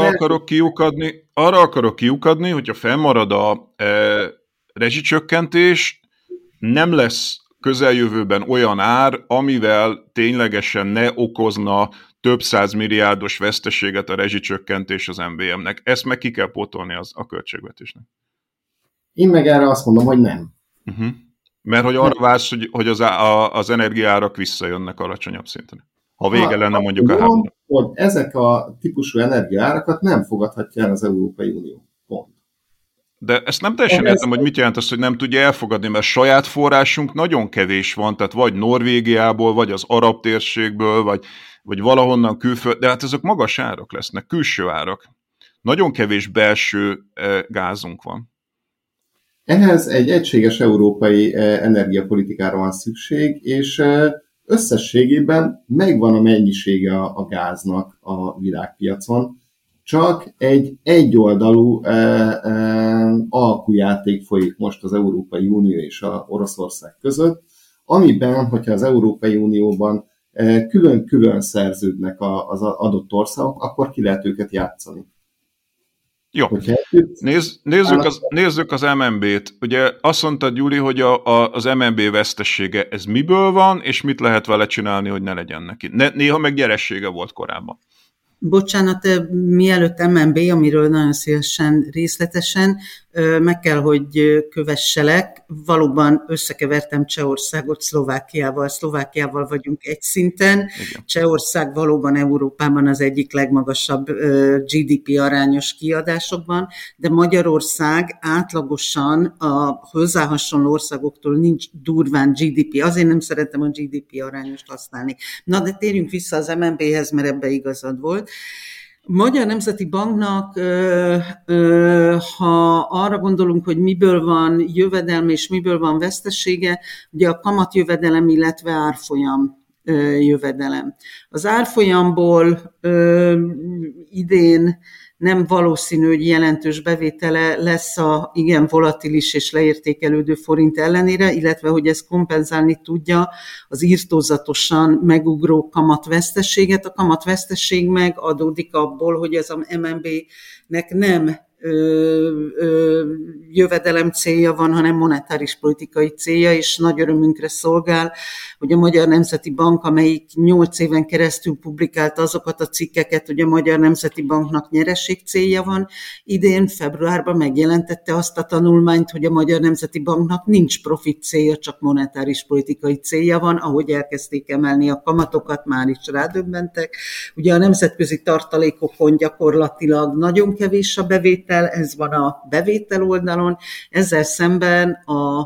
akarok kiukadni, hogyha fennmarad a rezsicsökkentés, nem lesz közeljövőben olyan ár, amivel ténylegesen ne okozna több 100 milliárdos veszteséget a rezsicsökkentés az MVM-nek. Ezt meg ki kell pótolni a költségvetésnek. Én meg erre azt mondom, hogy nem. Mert hogy arra vársz, hogy az energiaárak visszajönnek alacsonyabb szinten. Ha vége lenne mondjuk a háború. Hogy ezek a típusú energiaárakat nem fogadhatja el az Európai Unió. Pont. De ezt nem teljesen értem, hogy mit jelent az, hogy nem tudja elfogadni, mert saját forrásunk nagyon kevés van, tehát vagy Norvégiából, vagy az arab térségből, vagy valahonnan külföld, de hát ezek magas árak lesznek, külső árak. Nagyon kevés belső gázunk van. Ehhez egy egységes európai energiapolitikára van szükség, és összességében megvan a mennyisége a gáznak a világpiacon, csak egy egyoldalú alkujáték folyik most az Európai Unió és a Oroszország között, amiben, hogyha az Európai Unióban külön-külön szerződnek az adott országok, akkor ki lehet őket játszani. Jó, nézzük az MNB-t. Ugye azt mondtad, Gyuri, hogy az MNB vesztesége, ez miből van, és mit lehet vele csinálni, hogy ne legyen neki? Néha meg nyeressége volt korábban. Bocsánat, mielőtt MNB, amiről nagyon szívesen részletesen, meg kell, hogy kövesselek. Valóban összekevertem Csehországot Szlovákiával. Szlovákiával vagyunk egy szinten. Igen. Csehország valóban Európában az egyik legmagasabb GDP arányos kiadásokban, de Magyarország átlagosan a hozzá hasonló országoktól nincs durván GDP. Azért nem szeretem a GDP arányost használni. Na, de térjünk vissza az MNB-hez, mert ebbe igazad volt. A Magyar Nemzeti Banknak, ha arra gondolunk, hogy miből van jövedelme és miből van vesztesége, ugye a kamatjövedelem, illetve árfolyam jövedelem. Az árfolyamból idén nem valószínű, hogy jelentős bevétele lesz a igen volatilis és leértékelődő forint ellenére, illetve hogy ez kompenzálni tudja az irtózatosan megugró kamatveszteséget. A kamatveszteség meg adódik abból, hogy az a MNB-nek nem jövedelem célja van, hanem monetáris politikai célja, és nagy örömünkre szolgál, hogy a Magyar Nemzeti Bank, amelyik 8 éven keresztül publikálta azokat a cikkeket, hogy a Magyar Nemzeti Banknak nyereség célja van, idén februárban megjelentette azt a tanulmányt, hogy a Magyar Nemzeti Banknak nincs profit célja, csak monetáris politikai célja van, ahogy elkezdték emelni a kamatokat, már is rádöbbentek. Ugye a nemzetközi tartalékokon gyakorlatilag nagyon kevés a bevétel, ez van a bevétel oldalon, ezzel szemben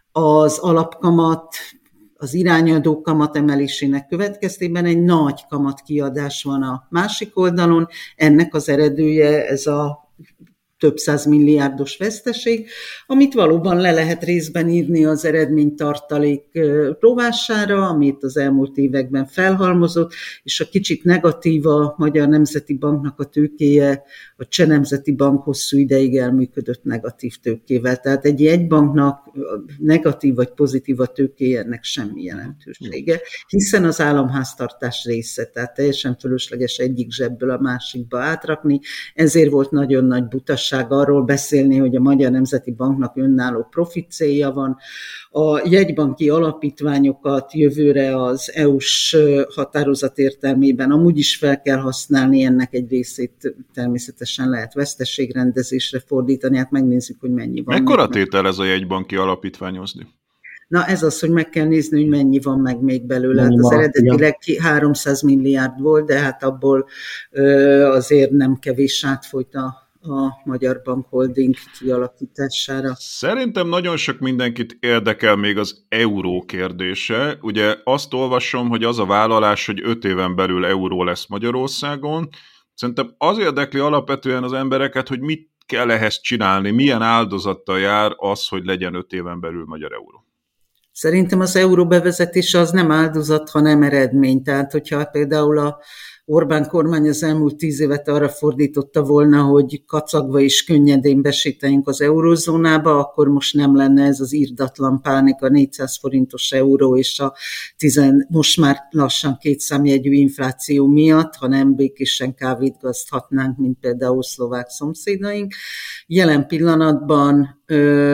az alapkamat, az irányadó kamat emelésének következtében egy nagy kamatkiadás van a másik oldalon. Ennek az eredője ez a több százmilliárdos veszteség, amit valóban le lehet részben írni az eredménytartalék rovására, amit az elmúlt években felhalmozott, és a kicsit negatív a Magyar Nemzeti Banknak a tőkéje, a Cseh Nemzeti Bank hosszú ideig elműködött negatív tőkével. Tehát egy jegybanknak negatív vagy pozitív a tőkéje, ennek semmi jelentősége, hiszen az államháztartás része, tehát teljesen fölösleges egyik zsebből a másikba átrakni, ezért volt nagyon nagy butaság arról beszélni, hogy a Magyar Nemzeti Banknak önálló profit célja van. A jegybanki alapítványokat jövőre az EU-s határozat értelmében amúgy is fel kell használni, ennek egy részét természetesen lehet veszteségrendezésre fordítani, hát megnézzük, hogy mennyi van. Mekkora tétel ez a jegybanki alapítványozni? Na ez az, hogy meg kell nézni, hogy mennyi van meg még belőle. Hát az eredetileg 300 milliárd volt, de hát abból azért nem kevés átfolyt a Magyar Bank Holding kialakítására. Szerintem nagyon sok mindenkit érdekel még az euró kérdése. Ugye azt olvasom, hogy az a vállalás, hogy 5 éven belül euró lesz Magyarországon. Szerintem az érdekli alapvetően az embereket, hogy mit kell ehhez csinálni, milyen áldozattal jár az, hogy legyen 5 éven belül magyar euró. Szerintem az euró bevezetése az nem áldozat, hanem eredmény. Tehát, hogyha például a Orbán kormány az elmúlt 10 évet arra fordította volna, hogy kacagva és könnyedén besételjünk az eurózónába, akkor most nem lenne ez az irdatlan pánik, a 400 forintos euró és a most már lassan 2 számjegyű infláció miatt, hanem békésen kávét gazdathatnánk, mint például szlovák szomszédaink. Jelen pillanatban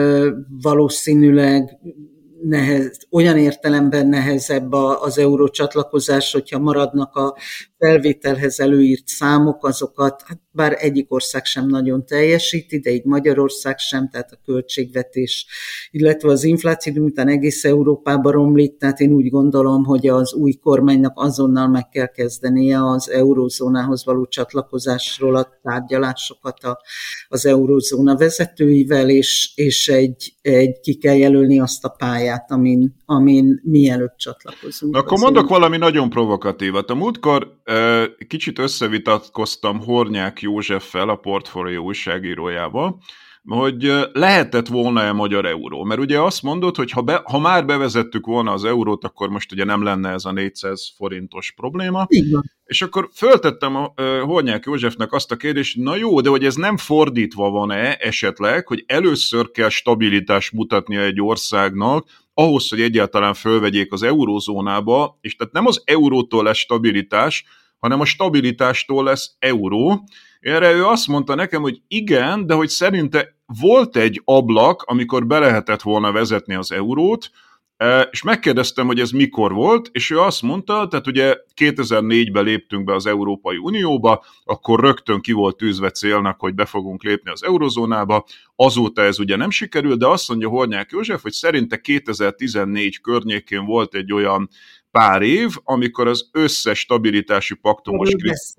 valószínűleg olyan értelemben nehezebb az eurócsatlakozás, hogyha maradnak a felvételhez előírt számok, azokat, hát bár egyik ország sem nagyon teljesíti, de így Magyarország sem, tehát a költségvetés, illetve az infláció, miután egész Európában romlik, tehát én úgy gondolom, hogy az új kormánynak azonnal meg kell kezdenie az eurózónához való csatlakozásról a tárgyalásokat az eurózóna vezetőivel, és ki kell jelölni azt a pályát, amin mielőtt csatlakozunk. Akkor mondok valami nagyon provokatívat. A múltkor kicsit összevitatkoztam Hornyák Józseffel, a Portfolio újságírójával, hogy lehetett volna-e magyar euró. Mert ugye azt mondod, hogy ha már bevezettük volna az eurót, akkor most ugye nem lenne ez a 400 forintos probléma. Igen. És akkor föltettem a Hornyák Józsefnek azt a kérdést, na jó, de hogy ez nem fordítva van-e esetleg, hogy először kell stabilitást mutatnia egy országnak, ahhoz, hogy egyáltalán fölvegyék az eurózónába, és tehát nem az eurótól lesz stabilitás, hanem a stabilitástól lesz euró. Erre ő azt mondta nekem, hogy igen, de hogy szerinte volt egy ablak, amikor be lehetett volna vezetni az eurót, és megkérdeztem, hogy ez mikor volt, és ő azt mondta, tehát ugye 2004-ben léptünk be az Európai Unióba, akkor rögtön ki volt tűzve célnak, hogy be fogunk lépni az eurozónába, azóta ez ugye nem sikerült, de azt mondja Hornyák József, hogy szerinte 2014 környékén volt egy olyan pár év, amikor az összes stabilitási paktumos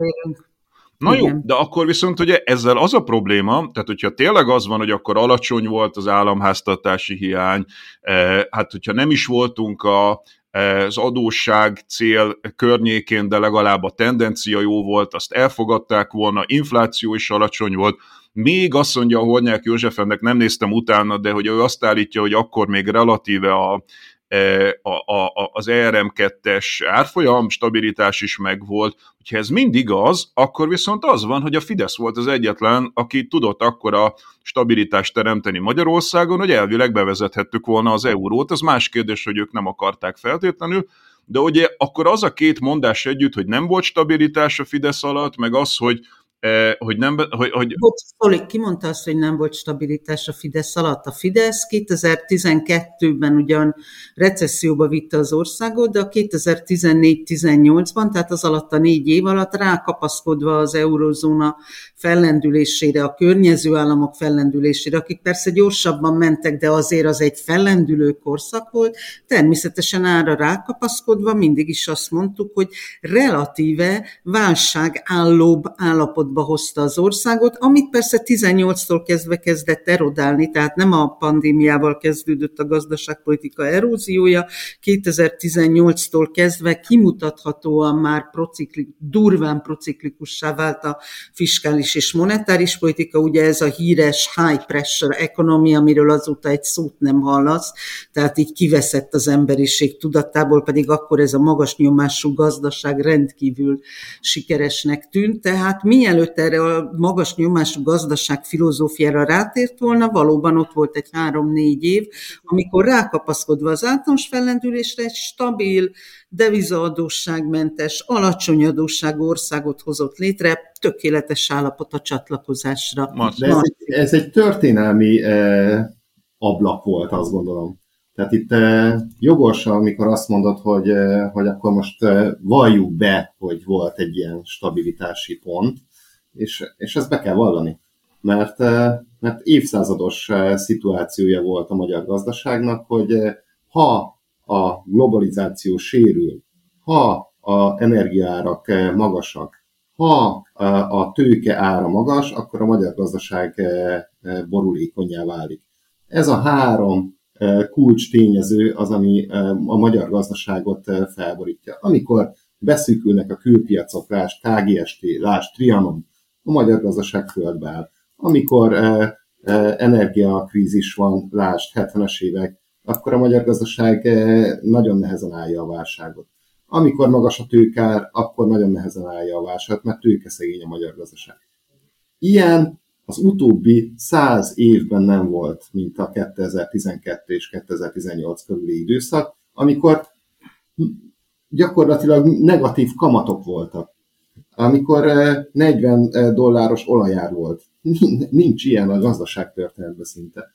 Na jó, de akkor viszont ugye ezzel az a probléma, tehát hogyha tényleg az van, hogy akkor alacsony volt az államháztartási hiány, hát hogyha nem is voltunk az adósság cél környékén, de legalább a tendencia jó volt, azt elfogadták volna, infláció is alacsony volt, még azt mondja a Hornyák József, ennek nem néztem utána, de hogy ő azt állítja, hogy akkor még relatíve az ERM2-es árfolyam stabilitás is megvolt. Ha ez mind igaz, akkor viszont az van, hogy a Fidesz volt az egyetlen, aki tudott akkora stabilitást teremteni Magyarországon, hogy elvileg bevezethettük volna az eurót. Ez más kérdés, hogy ők nem akarták feltétlenül, de ugye akkor az a két mondás együtt, hogy nem volt stabilitás a Fidesz alatt, meg az, hogy nem... Zoli, ki mondta azt, hogy nem volt stabilitás a Fidesz alatt? A Fidesz 2012-ben ugyan recesszióba vitte az országot, de a 2014-18-ban, tehát az alatt a 4 év alatt rákapaszkodva az eurózóna fellendülésére, a környező államok fellendülésére, akik persze gyorsabban mentek, de azért az egy fellendülő korszak volt, természetesen ára rákapaszkodva mindig is azt mondtuk, hogy relatíve válságállóbb állapotban állapotba hozta az országot, amit persze 18-tól kezdve kezdett erodálni, tehát nem a pandémiával kezdődött a gazdaságpolitika eróziója, 2018-tól kezdve kimutathatóan már durván prociklikussá vált a fiskális és monetáris politika, ugye ez a híres high pressure economy, amiről azóta egy szót nem hallasz, tehát így kiveszett az emberiség tudatából, pedig akkor ez a magas nyomású gazdaság rendkívül sikeresnek tűnt, tehát mielőtt erre a magas nyomású gazdaság filozófiára rátért volna, valóban ott volt egy 3-4 év, amikor rákapaszkodva az általános fellendülésre egy stabil, devizaadósságmentes, alacsony adósságú országot hozott létre, tökéletes állapot a csatlakozásra. De ez egy történelmi ablak volt, azt gondolom. Tehát itt jogos, amikor azt mondod, hogy akkor most valljuk be, hogy volt egy ilyen stabilitási pont, és ezt be kell vallani. Mert évszázados szituációja volt a magyar gazdaságnak, hogy ha a globalizáció sérül, ha az energiaárak magasak, ha a tőke ára magas, akkor a magyar gazdaság borulékonnyá válik. Ez a 3 kulcs tényező az, ami a magyar gazdaságot felborítja. Amikor beszűkülnek a külpiacok, lásd KGST, lásd Trianon, a magyar gazdaság földbe áll. Amikor energiakrízis van, lásd 70-es évek, akkor a magyar gazdaság nagyon nehezen állja a válságot. Amikor magas a tőkár, akkor nagyon nehezen állja a válságot, mert tőkeszegény a magyar gazdaság. Ilyen az utóbbi 100 évben nem volt, mint a 2012 és 2018 körüli időszak, amikor gyakorlatilag negatív kamatok voltak. Amikor $40 olajár volt. Nincs ilyen a gazdaságtörténetben szinte.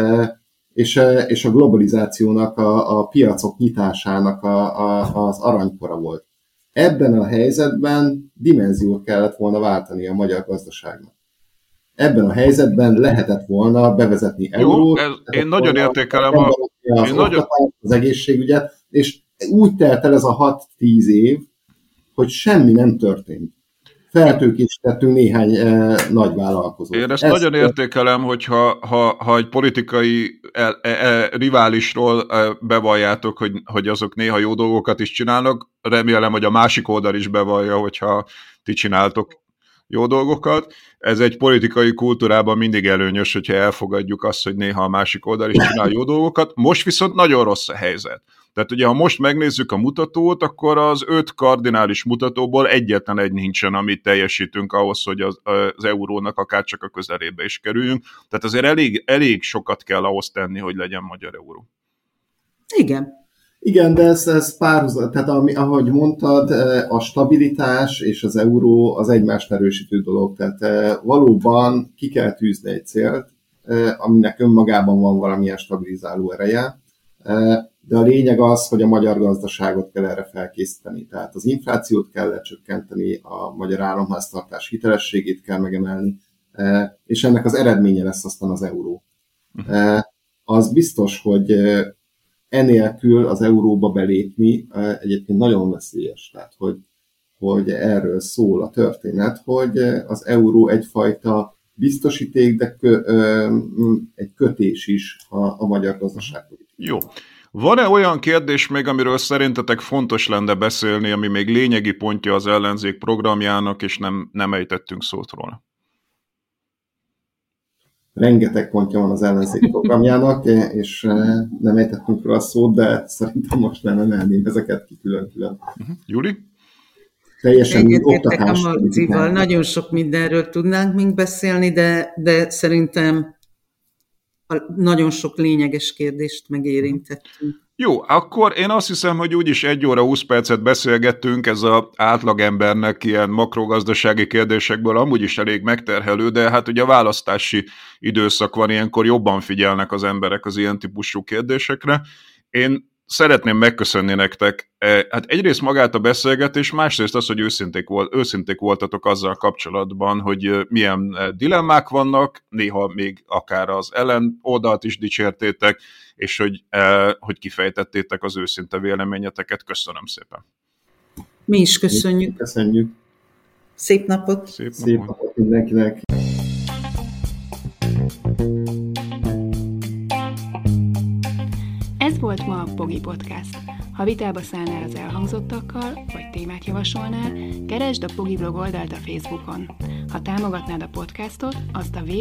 És a globalizációnak, a piacok nyitásának az aranykora volt. Ebben a helyzetben dimenziót kellett volna váltani a magyar gazdaságnak. Ebben a helyzetben lehetett volna bevezetni eurót. Én nagyon értékelem az egészségügyet, és úgy telt el ez a 6-10 év, hogy semmi nem történt. Feltőkésítettünk néhány nagy vállalkozót. Én ezt nagyon értékelem, hogyha egy politikai riválisról bevalljátok, hogy azok néha jó dolgokat is csinálnak, remélem, hogy a másik oldal is bevallja, hogyha ti csináltok jó dolgokat. Ez egy politikai kultúrában mindig előnyös, hogyha elfogadjuk azt, hogy néha a másik oldal is csinál jó dolgokat. Most viszont nagyon rossz a helyzet. Tehát ugye, ha most megnézzük a mutatót, akkor az 5 kardinális mutatóból egyetlen egy nincsen, amit teljesítünk ahhoz, hogy az eurónak akár csak a közelébe is kerüljünk. Tehát azért elég sokat kell ahhoz tenni, hogy legyen magyar euró. Igen. Igen, de ez párhuzam, tehát ahogy mondtad, a stabilitás és az euró az egymást erősítő dolog, tehát valóban ki kell tűzni egy célt, aminek önmagában van valamilyen stabilizáló ereje, de a lényeg az, hogy a magyar gazdaságot kell erre felkészíteni, tehát az inflációt kell lecsökkenteni, a magyar államháztartás hitelességét kell megemelni, és ennek az eredménye lesz aztán az euró. Az biztos, hogy enélkül az euróba belépni egyébként nagyon veszélyes. Tehát, hogy erről szól a történet, hogy az euró egyfajta biztosíték, de egy kötés is a magyar gazdaságpolitikára. Jó. Van-e olyan kérdés még, amiről szerintetek fontos lenne beszélni, ami még lényegi pontja az ellenzék programjának, és nem ejtettünk szót róla? Rengeteg pontja van az ellenzék programjának, és nem ejtettünk róla szót, de szerintem most nem emelném ezeket ki külön-külön. Júli? Teljesen oktatás. Nagyon sok mindenről tudnánk még beszélni, de szerintem nagyon sok lényeges kérdést megérintettünk. Jó, akkor én azt hiszem, hogy úgyis 1 óra 20 percet beszélgettünk, ez az átlagembernek ilyen makrogazdasági kérdésekből amúgy is elég megterhelő, de hát ugye a választási időszak van, ilyenkor jobban figyelnek az emberek az ilyen típusú kérdésekre. Én szeretném megköszönni nektek, hát egyrészt magát a beszélgetés, másrészt az, hogy őszinték voltatok azzal kapcsolatban, hogy milyen dilemmák vannak, néha még akár az ellenoldalt is dicsértétek, és hogy kifejtettétek az őszinte véleményeteket. Köszönöm szépen. Mi is köszönjük. Köszönjük. Szép napot! Szép napot mindenkinek! Ez volt ma a Pogi Podcast. Ha vitába szállnál az elhangzottakkal, vagy témát javasolnál, keresd a Pogi blog oldalt a Facebookon. Ha támogatnád a podcastot, azt a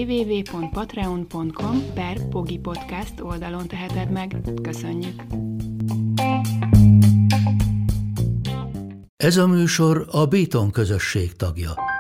www.patreon.com/pogipodcast oldalon teheted meg. Köszönjük! Ez a műsor a Béton közösség tagja.